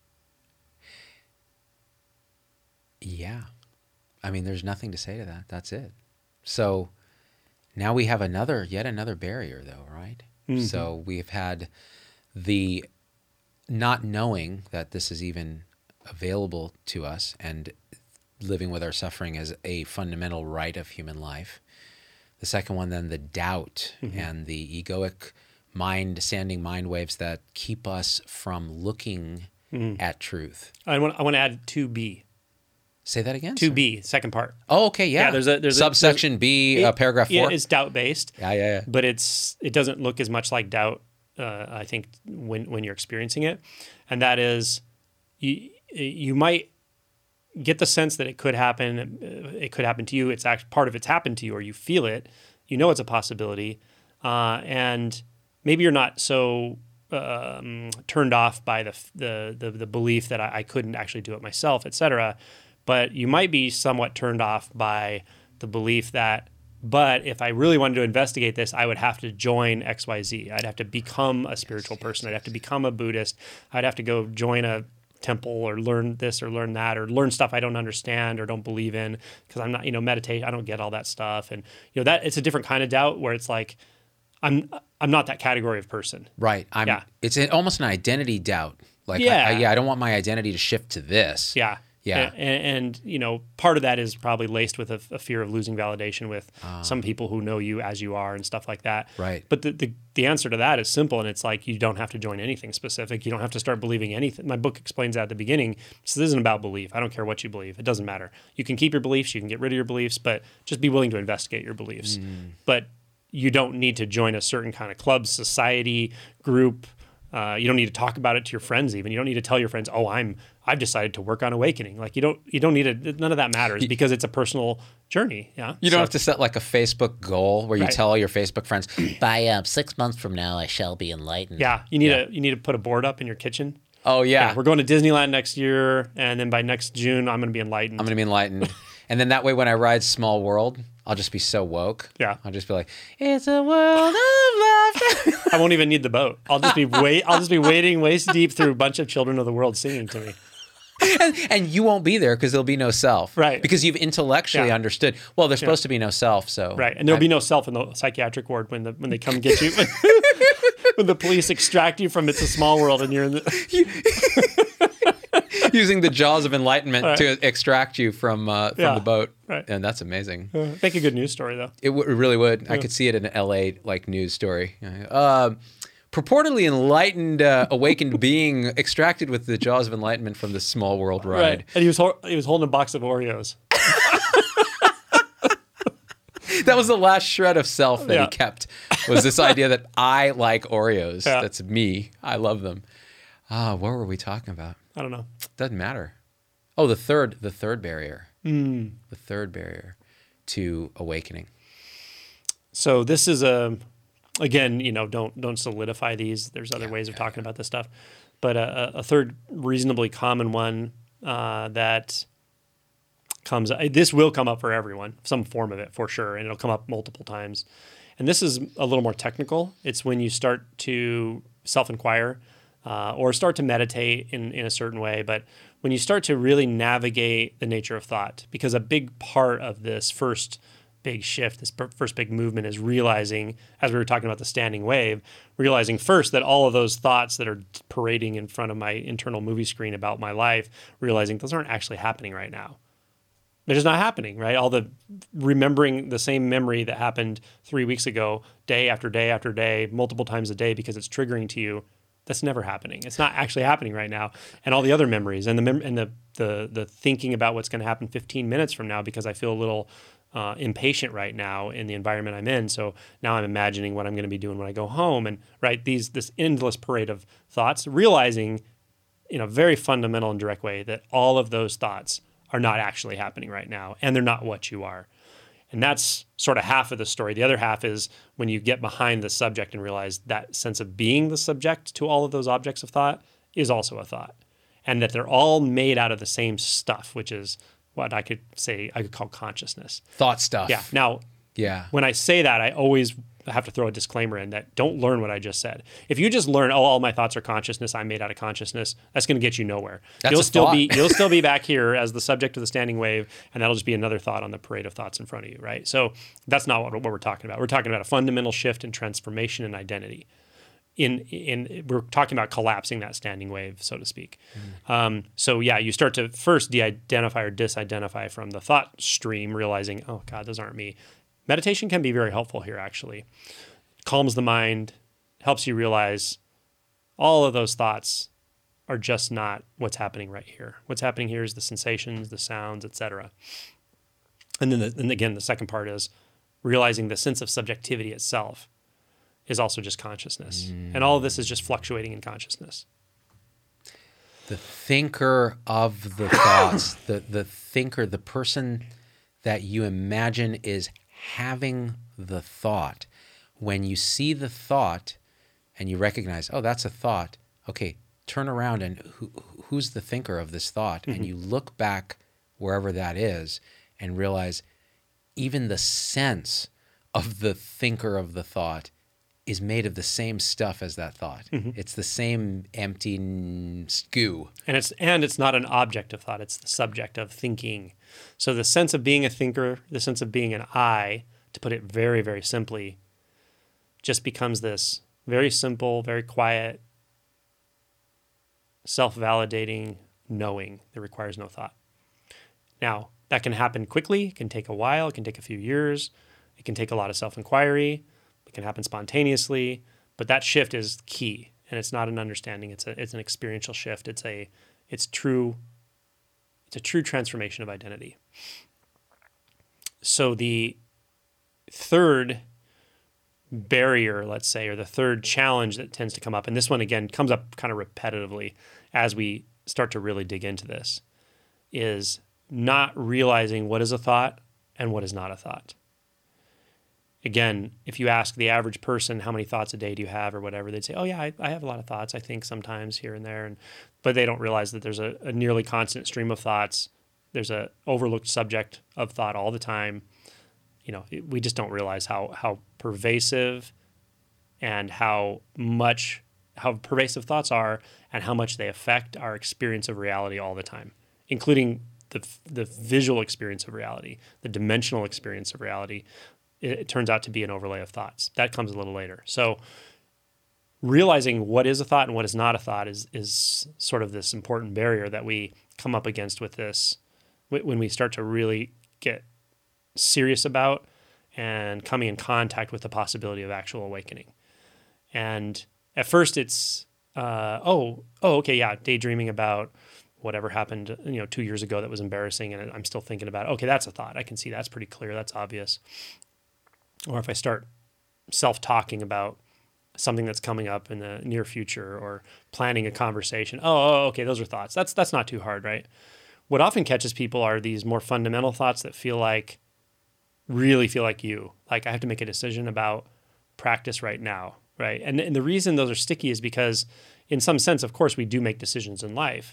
Yeah. I mean, there's nothing to say to that. That's it. So now we have yet another barrier though, right? So we've had the not knowing that this is even available to us and living with our suffering as a fundamental right of human life. The second one, then the doubt and the egoic standing mind waves that keep us from looking at truth. I want to add 2B. Say that again? 2B, second part. Oh, okay, yeah. Yeah, there's subsection B, paragraph 4. Yeah, it's doubt based. Yeah. But it doesn't look as much like doubt. I think when you're experiencing it, and that is, you might get the sense that it could happen. It could happen to you. It's actually part of it's happened to you, or you feel it. You know it's a possibility, and maybe you're not so turned off by the belief that I couldn't actually do it myself, etc. But you might be somewhat turned off by the belief that, but if I really wanted to investigate this, I would have to join XYZ. I'd have to become a spiritual person. I'd have to become a Buddhist. I'd have to go join a temple or learn this or learn that or learn stuff I don't understand or don't believe in because I'm not, meditate. I don't get all that stuff. And, that it's a different kind of doubt where it's like, I'm not that category of person. Right. It's almost an identity doubt. Like, Yeah. I don't want my identity to shift to this. Yeah. Yeah. And part of that is probably laced with a fear of losing validation with some people who know you as you are and stuff like that. Right. But the answer to that is simple, and it's like you don't have to join anything specific. You don't have to start believing anything. My book explains that at the beginning. So this isn't about belief. I don't care what you believe. It doesn't matter. You can keep your beliefs. You can get rid of your beliefs, but just be willing to investigate your beliefs. But you don't need to join a certain kind of club, society, group. You don't need to talk about it to your friends even. You don't need to tell your friends, oh, I've decided to work on awakening. Like you don't need to, none of that matters because it's a personal journey. Yeah. You don't have to set like a Facebook goal where you tell all your Facebook friends, by 6 months from now, I shall be enlightened. Yeah. You need to put a board up in your kitchen. oh yeah, We're going to Disneyland next year. And then by next June, I'm going to be enlightened. I'm going to be enlightened. And then that way when I ride Small World, I'll just be so woke. Yeah. I'll just be like, it's a world of laughter. I won't even need the boat. I'll just be wading waist deep through a bunch of children of the world singing to me. And you won't be there because there'll be no self. Right. Because you've intellectually understood, well, there's supposed to be no self. So Right. And there'll be no self in the psychiatric ward when they come get you. When the police extract you from It's a Small World and you're in using the jaws of enlightenment to extract you from the boat. Right. And that's amazing. make a good news story though. It really would. I could see it in an LA like news story. Purportedly enlightened, awakened being extracted with the jaws of enlightenment from the Small World ride. Right. And he was holding a box of Oreos. That was the last shred of self that Yeah. he kept. Was this idea that I like Oreos? Yeah. That's me. I love them. What were we talking about? I don't know. Doesn't matter. Oh, the third barrier. The third barrier to awakening. So this is again, don't solidify these. There's other ways of talking about this stuff. But a third reasonably common one that comes. This will come up for everyone, some form of it for sure, and it'll come up multiple times. And this is a little more technical. It's when you start to self-inquire or start to meditate in a certain way. But when you start to really navigate the nature of thought, because a big part of this first big shift, this first big movement is realizing, as we were talking about the standing wave, realizing first that all of those thoughts that are parading in front of my internal movie screen about my life, realizing those aren't actually happening right now. They're just not happening, right? All the remembering the same memory that happened 3 weeks ago, day after day after day, multiple times a day because it's triggering to you. That's never happening. It's not actually happening right now. And all the other memories and the thinking about what's going to happen 15 minutes from now because I feel a little impatient right now in the environment I'm in. So now I'm imagining what I'm going to be doing when I go home, and right this endless parade of thoughts, realizing in a very fundamental and direct way that all of those thoughts are not actually happening right now, and they're not what you are. And that's sort of half of the story. The other half is when you get behind the subject and realize that sense of being the subject to all of those objects of thought is also a thought, and that they're all made out of the same stuff, which is what I could call consciousness. Thought stuff. Yeah. Now, when I say that, I always have to throw a disclaimer in that don't learn what I just said. If you just learn, all my thoughts are consciousness, I'm made out of consciousness, that's going to get you nowhere. You'll still be back here as the subject of the standing wave, and that'll just be another thought on the parade of thoughts in front of you, right? So that's not what we're talking about. We're talking about a fundamental shift in transformation and identity. We're talking about collapsing that standing wave, so to speak. So you start to first de-identify or disidentify from the thought stream, realizing, oh God, those aren't me. Meditation can be very helpful here, actually. Calms the mind, helps you realize all of those thoughts are just not what's happening right here. What's happening here is the sensations, the sounds, etc. And then again, the second part is realizing the sense of subjectivity itself is also just consciousness. And all of this is just fluctuating in consciousness. The thinker of the thoughts, the thinker, the person that you imagine is having the thought. When you see the thought and you recognize, oh, that's a thought. Okay, turn around and who's the thinker of this thought? Mm-hmm. And you look back wherever that is and realize even the sense of the thinker of the thought is made of the same stuff as that thought. Mm-hmm. It's the same empty goo. And it's not an object of thought, it's the subject of thinking. So the sense of being a thinker, the sense of being an I, to put it very, very simply, just becomes this very simple, very quiet, self-validating knowing that requires no thought. Now, that can happen quickly, it can take a while, it can take a few years, it can take a lot of self-inquiry, it can happen spontaneously, but that shift is key, and it's not an understanding, it's an experiential shift, it's a true transformation of identity. So the third barrier, let's say, or the third challenge that tends to come up, and this one again comes up kind of repetitively as we start to really dig into this, is not realizing what is a thought and what is not a thought. Again, if you ask the average person how many thoughts a day do you have or whatever, they'd say, oh yeah, I have a lot of thoughts. I think sometimes here and there, but they don't realize that there's a nearly constant stream of thoughts. There's a overlooked subject of thought all the time. We just don't realize how pervasive and how pervasive thoughts are and how much they affect our experience of reality all the time, including the visual experience of reality, the dimensional experience of reality. It turns out to be an overlay of thoughts. That comes a little later. So realizing what is a thought and what is not a thought is sort of this important barrier that we come up against with this when we start to really get serious about and coming in contact with the possibility of actual awakening. And at first it's, daydreaming about whatever happened, 2 years ago that was embarrassing, and I'm still thinking about it. Okay, that's a thought. I can see that's pretty clear. That's obvious. Or if I start self-talking about something that's coming up in the near future or planning a conversation, okay, those are thoughts. That's not too hard, right? What often catches people are these more fundamental thoughts that really feel like you. Like I have to make a decision about practice right now, right? And the reason those are sticky is because in some sense, of course, we do make decisions in life.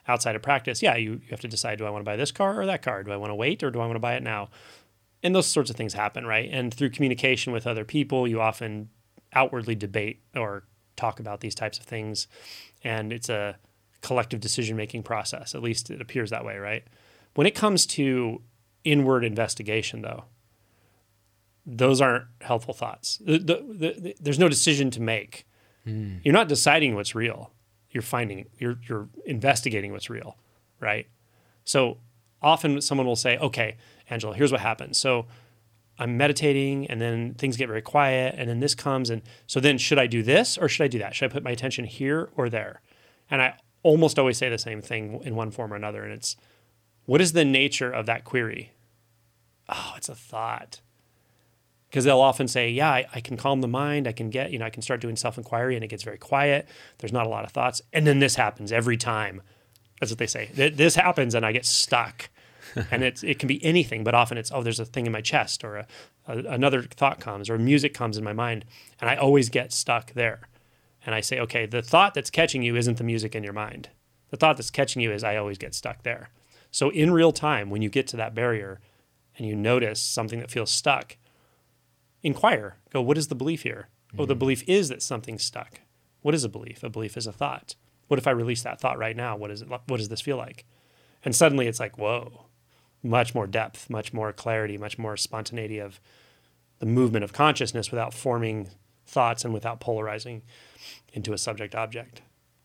outside of practice, you have to decide, do I want to buy this car or that car? Do I want to wait or do I want to buy it now? And those sorts of things happen, right? And through communication with other people, you often outwardly debate or talk about these types of things. And it's a collective decision-making process. At least it appears that way, right? When it comes to inward investigation, though, those aren't helpful thoughts. There's no decision to make. You're not deciding what's real. You're investigating what's real, right? So often someone will say, okay, Angela, here's what happens. So I'm meditating and then things get very quiet and then this comes. And so then should I do this or should I do that? Should I put my attention here or there? And I almost always say the same thing in one form or another. And it's, what is the nature of that query? Oh, it's a thought. Because they'll often say, yeah, I can calm the mind. I can get, I can start doing self-inquiry and it gets very quiet. There's not a lot of thoughts. And then this happens every time. That's what they say. This happens and I get stuck. And it can be anything, but often it's, there's a thing in my chest or another thought comes or music comes in my mind. And I always get stuck there. And I say, okay, the thought that's catching you isn't the music in your mind. The thought that's catching you is I always get stuck there. So in real time, when you get to that barrier and you notice something that feels stuck, inquire. Go, what is the belief here? Oh, the belief is that something's stuck. What is a belief? A belief is a thought. What if I release that thought right now? What does this feel like? And suddenly it's like, whoa, much more depth, much more clarity, much more spontaneity of the movement of consciousness without forming thoughts and without polarizing into a subject object.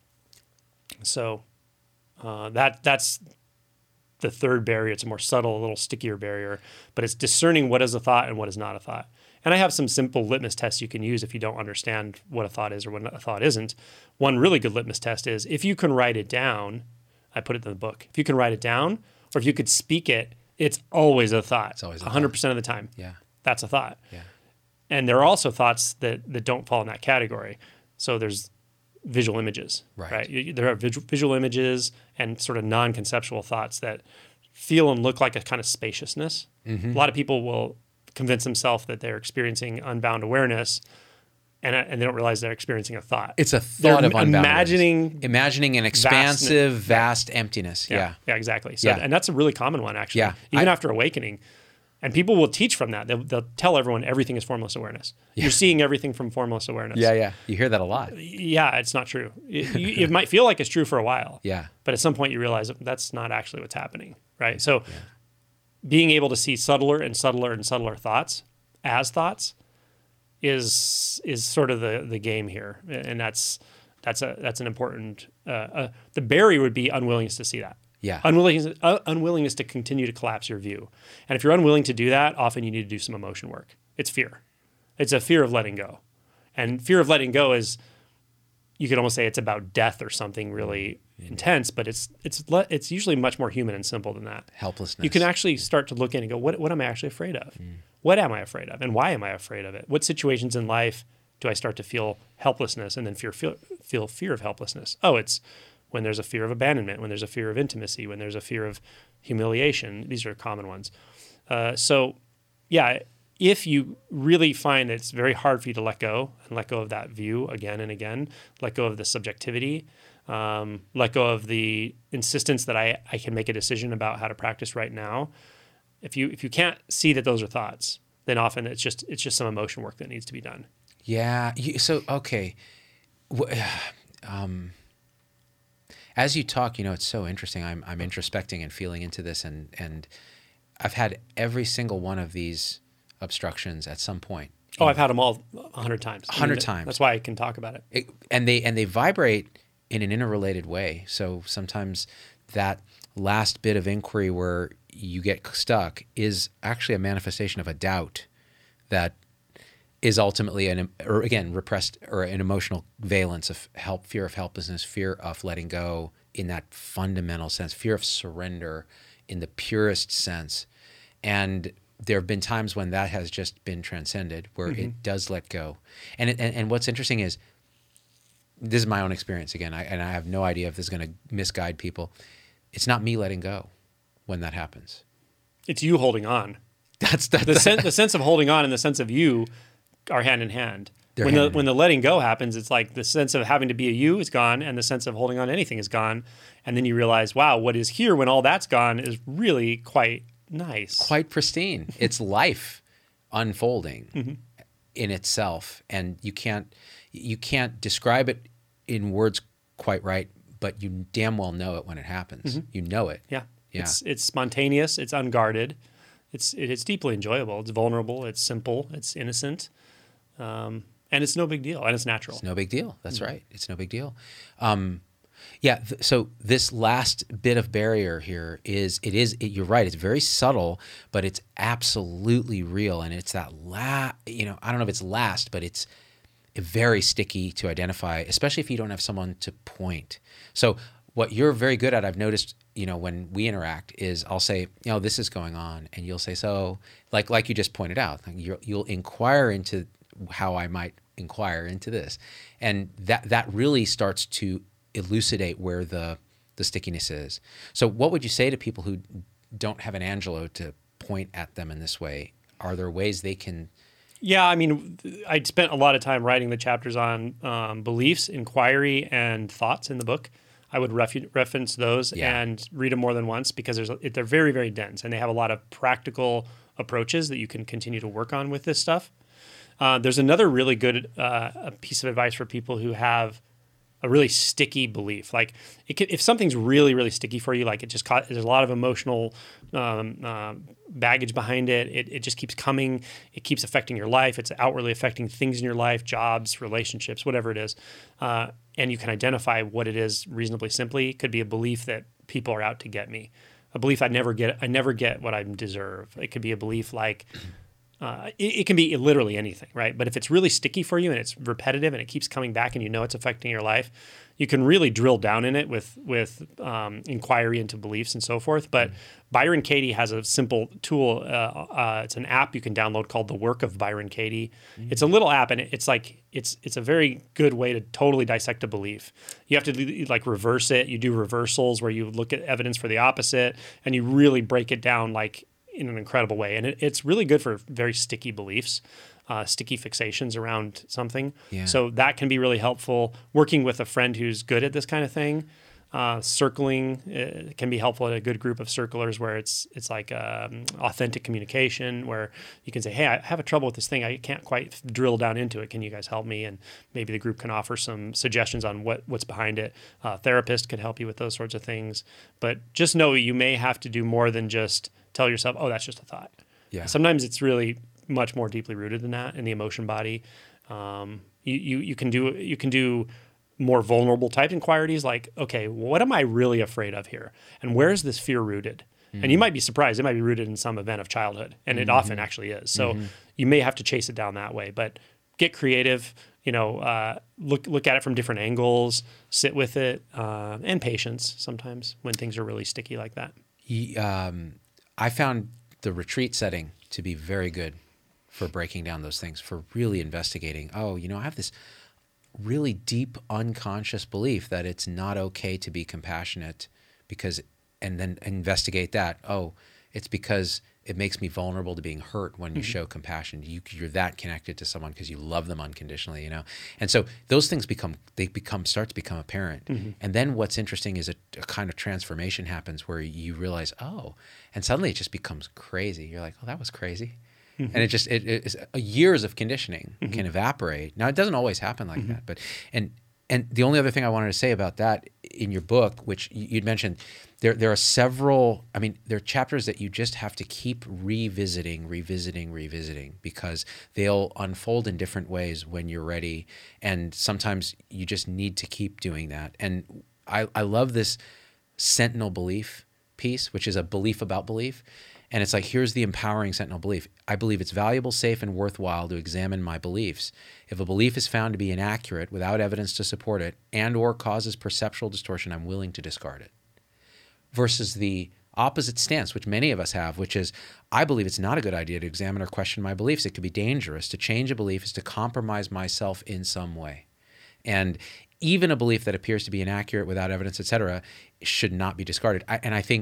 So that's the third barrier. It's a more subtle, a little stickier barrier, but it's discerning what is a thought and what is not a thought. And I have some simple litmus tests you can use if you don't understand what a thought is or what a thought isn't. One really good litmus test is if you can write it down, I put it in the book, if you can write it down or if you could speak it, it's always a thought. It's always 100% of the time. Yeah. That's a thought. Yeah. And there are also thoughts that don't fall in that category. So there's visual images, right? There are visual images and sort of non-conceptual thoughts that feel and look like a kind of spaciousness. Mm-hmm. A lot of people will convince themselves that they're experiencing unbound awareness and they don't realize they're experiencing a thought. It's a thought of unbound imagining an expansive, vast emptiness. Yeah, exactly. So, and that's a really common one, actually. Yeah. Even after awakening. And people will teach from that. They'll tell everyone everything is formless awareness. Yeah. You're seeing everything from formless awareness. Yeah. You hear that a lot. Yeah, it's not true. It might feel like it's true for a while. Yeah. But at some point you realize that's not actually what's happening, right? So being able to see subtler and subtler and subtler thoughts as thoughts is sort of the game here. And that's an important, the barrier would be unwillingness to see that. Yeah. Unwillingness to continue to collapse your view. And if you're unwilling to do that, often you need to do some emotion work. It's fear. It's a fear of letting go. And fear of letting go is, you could almost say it's about death or something really intense, but it's usually much more human and simple than that. Helplessness. You can actually start to look in and go, what am I actually afraid of? What am I afraid of? And why am I afraid of it? What situations in life do I start to feel helplessness and then feel fear of helplessness? Oh, it's when there's a fear of abandonment, when there's a fear of intimacy, when there's a fear of humiliation. These are common ones. If you really find that it's very hard for you to let go of that view again and again, let go of the subjectivity, let go of the insistence that I can make a decision about how to practice right now. If you can't see that those are thoughts, then often it's just some emotion work that needs to be done. Yeah. Okay. As you talk, it's so interesting. I'm introspecting and feeling into this, and I've had every single one of these obstructions at some point. Oh, I've had them all 100 times. 100 times. That's why I can talk about it. And they vibrate in an interrelated way. So sometimes that last bit of inquiry where you get stuck is actually a manifestation of a doubt that is ultimately repressed or an emotional valence of fear of helplessness, fear of letting go in that fundamental sense, fear of surrender in the purest sense. And there have been times when that has just been transcended, where it does let go. And what's interesting is, this is my own experience again, and I have no idea if this is going to misguide people. It's not me letting go when that happens. It's you holding on. That's the sense of holding on and the sense of you are hand in hand. They're when the handing- when the letting go happens, it's like the sense of having to be a you is gone, and the sense of holding on to anything is gone, and then you realize, wow, what is here when all that's gone is really quite nice. quite pristine. It's life unfolding Mm-hmm. in itself, and you can't describe it in words quite right, but you damn well know it when it happens. You know it. Yeah. Yeah. It's spontaneous. It's unguarded. It's deeply enjoyable. It's vulnerable. It's simple. It's innocent, and it's no big deal. And it's natural. It's no big deal. That's right. It's no big deal. So this last bit of barrier here you're right. It's very subtle, but it's absolutely real. And it's that I don't know if it's last, but it's very sticky to identify, especially if you don't have someone to point. So what you're very good at, I've noticed, when we interact, is I'll say, this is going on, and you'll say, so like you just pointed out, like you'll inquire into how I might inquire into this, and that really starts to elucidate where the stickiness is. So what would you say to people who don't have an Angelo to point at them in this way? Are there ways they can? Yeah, I mean, I spent a lot of time writing the chapters on beliefs, inquiry, and thoughts in the book. I would reference those and read them more than once because they're very, very dense, and they have a lot of practical approaches that you can continue to work on with this stuff. There's another really good piece of advice for people who have a really sticky belief. Like if something's really, really sticky for you, like there's a lot of emotional baggage behind it. It just keeps coming. It keeps affecting your life. It's outwardly affecting things in your life, jobs, relationships, whatever it is. And you can identify what it is reasonably simply. It could be a belief that people are out to get me. A belief I never get what I deserve. It could be a belief like, it can be literally anything, right? But if it's really sticky for you and it's repetitive and it keeps coming back and it's affecting your life, you can really drill down in it with inquiry into beliefs and so forth. But Byron Katie has a simple tool. It's an app you can download called The Work of Byron Katie. It's a little app, and it's a very good way to totally dissect a belief. You have to reverse it. You do reversals where you look at evidence for the opposite, and you really break it down in an incredible way. And it's really good for very sticky beliefs, sticky fixations around something. Yeah. So that can be really helpful. Working with a friend who's good at this kind of thing. Circling can be helpful in a good group of circlers where it's like authentic communication where you can say, hey, I have a trouble with this thing. I can't quite drill down into it. Can you guys help me? And maybe the group can offer some suggestions on what's behind it. A therapist could help you with those sorts of things. But just know you may have to do more than just tell yourself, oh, that's just a thought. Yeah. Sometimes it's really much more deeply rooted than that in the emotion body. You can do more vulnerable type inquiries like, okay, what am I really afraid of here? And where is this fear rooted? And you might be surprised. It might be rooted in some event of childhood, and it often actually is. So you may have to chase it down that way, but get creative, look at it from different angles, sit with it, and patience sometimes when things are really sticky like that. I found the retreat setting to be very good for breaking down those things, for really investigating. Oh, I have this really deep unconscious belief that it's not okay to be compassionate and then investigate that. Oh, it's because it makes me vulnerable to being hurt when you show compassion. You're that connected to someone because you love them unconditionally, And so those things start to become apparent. And then what's interesting is a kind of transformation happens where you realize, oh, and suddenly it just becomes crazy. You're like, oh, that was crazy. And it just years of conditioning can evaporate. Now it doesn't always happen like that, but and the only other thing I wanted to say about that in your book, which you'd mentioned, there are several. I mean, there are chapters that you just have to keep revisiting because they'll unfold in different ways when you're ready, and sometimes you just need to keep doing that. And I love this sentinel belief piece, which is a belief about belief. And it's like, here's the empowering sentinel belief. I believe it's valuable, safe, and worthwhile to examine my beliefs. If a belief is found to be inaccurate without evidence to support it and or causes perceptual distortion, I'm willing to discard it. Versus the opposite stance, which many of us have, which is, I believe it's not a good idea to examine or question my beliefs. It could be dangerous. To change a belief is to compromise myself in some way. And even a belief that appears to be inaccurate without evidence, et cetera, should not be discarded. And I think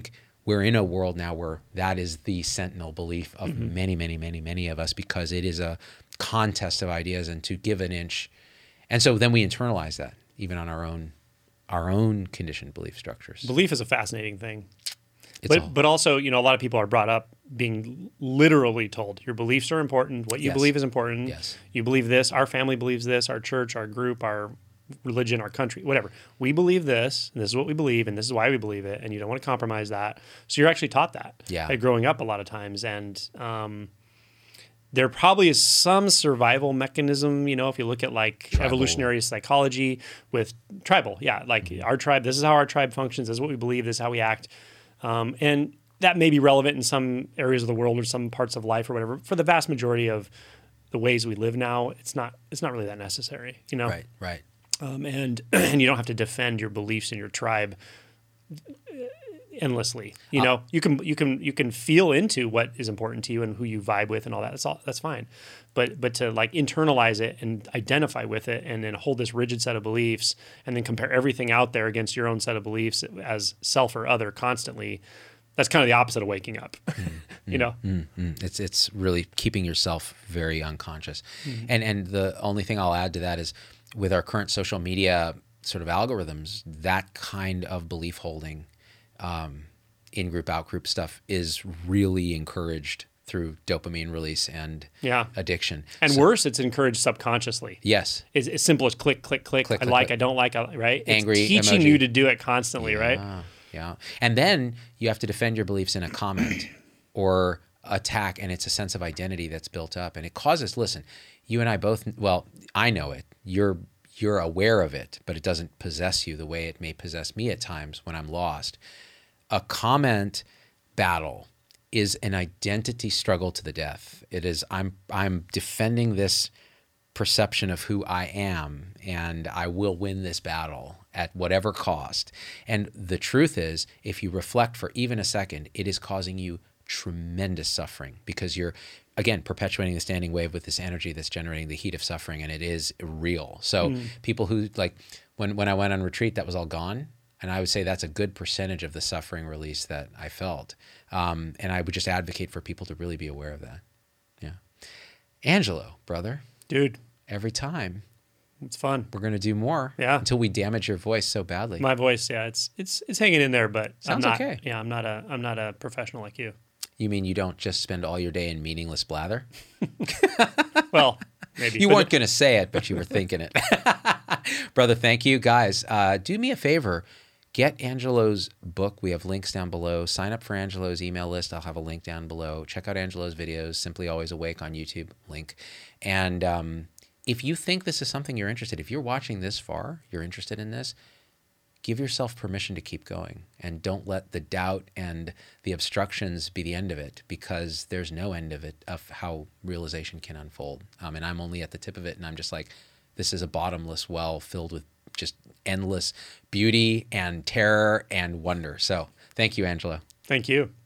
we're in a world now where that is the sentinel belief of many, many, many, many of us, because it is a contest of ideas and to give an inch. And so then we internalize that even on our own conditioned belief structures. Belief is a fascinating thing. It's But also, a lot of people are brought up being literally told your beliefs are important. What you Yes. believe is important. Yes. You believe this. Our family believes this. Our church, our group, our religion, our country, whatever. We believe this, and this is what we believe, and this is why we believe it, and you don't want to compromise that. So you're actually taught that growing up a lot of times. And there probably is some survival mechanism, if you look at like Tribal. evolutionary psychology with tribal. Yeah, like our tribe, this is how our tribe functions, this is what we believe, this is how we act. And that may be relevant in some areas of the world or some parts of life or whatever. For the vast majority of the ways we live now, it's not really that necessary, Right. And you don't have to defend your beliefs in your tribe endlessly. You can feel into what is important to you and who you vibe with and all that. That's fine. But to like internalize it and identify with it and then hold this rigid set of beliefs and then compare everything out there against your own set of beliefs as self or other constantly, that's kind of the opposite of waking up. It's really keeping yourself very unconscious. And the only thing I'll add to that is, with our current social media sort of algorithms, that kind of belief holding, in-group, out-group stuff is really encouraged through dopamine release and addiction. And worse, it's encouraged subconsciously. Yes. It's as simple as click, click, click. Click, I click, like, click. I don't like, right? Angry It's teaching emoji. you to do it constantly, right? Yeah. And then you have to defend your beliefs in a comment or attack, and it's a sense of identity that's built up. And it causes, listen, you and I both, well, I know it. You're aware of it, but it doesn't possess you the way it may possess me at times when I'm lost. A comment battle is an identity struggle to the death. It is, I'm defending this perception of who I am, and I will win this battle at whatever cost. And the truth is, if you reflect for even a second, it is causing you tremendous suffering, because you're, again, perpetuating the standing wave with this energy that's generating the heat of suffering, and it is real. So people who, like, when I went on retreat, that was all gone. And I would say that's a good percentage of the suffering release that I felt. And I would just advocate for people to really be aware of that. Yeah. Angelo, brother. Dude, Every time it's fun. we're going to do more. Yeah. Until we damage your voice so badly. My voice, yeah, it's hanging in there, but Sounds I'm not, okay. Yeah, I'm not a professional like you. You mean you don't just spend all your day in meaningless blather? Well, maybe. You But weren't going to say it, but you were thinking it. Brother, thank you. Guys, do me a favor. Get Angelo's book. We have links down below. Sign up for Angelo's email list. I'll have a link down below. Check out Angelo's videos, Simply Always Awake on YouTube, link. And if you think this is something you're interested in, if you're watching this far, you're interested in this, give yourself permission to keep going. And don't let the doubt and the obstructions be the end of it, because there's no end of it, of how realization can unfold. And I'm only at the tip of it, and I'm just like, this is a bottomless well filled with just endless beauty and terror and wonder. So thank you, Angelo. thank you.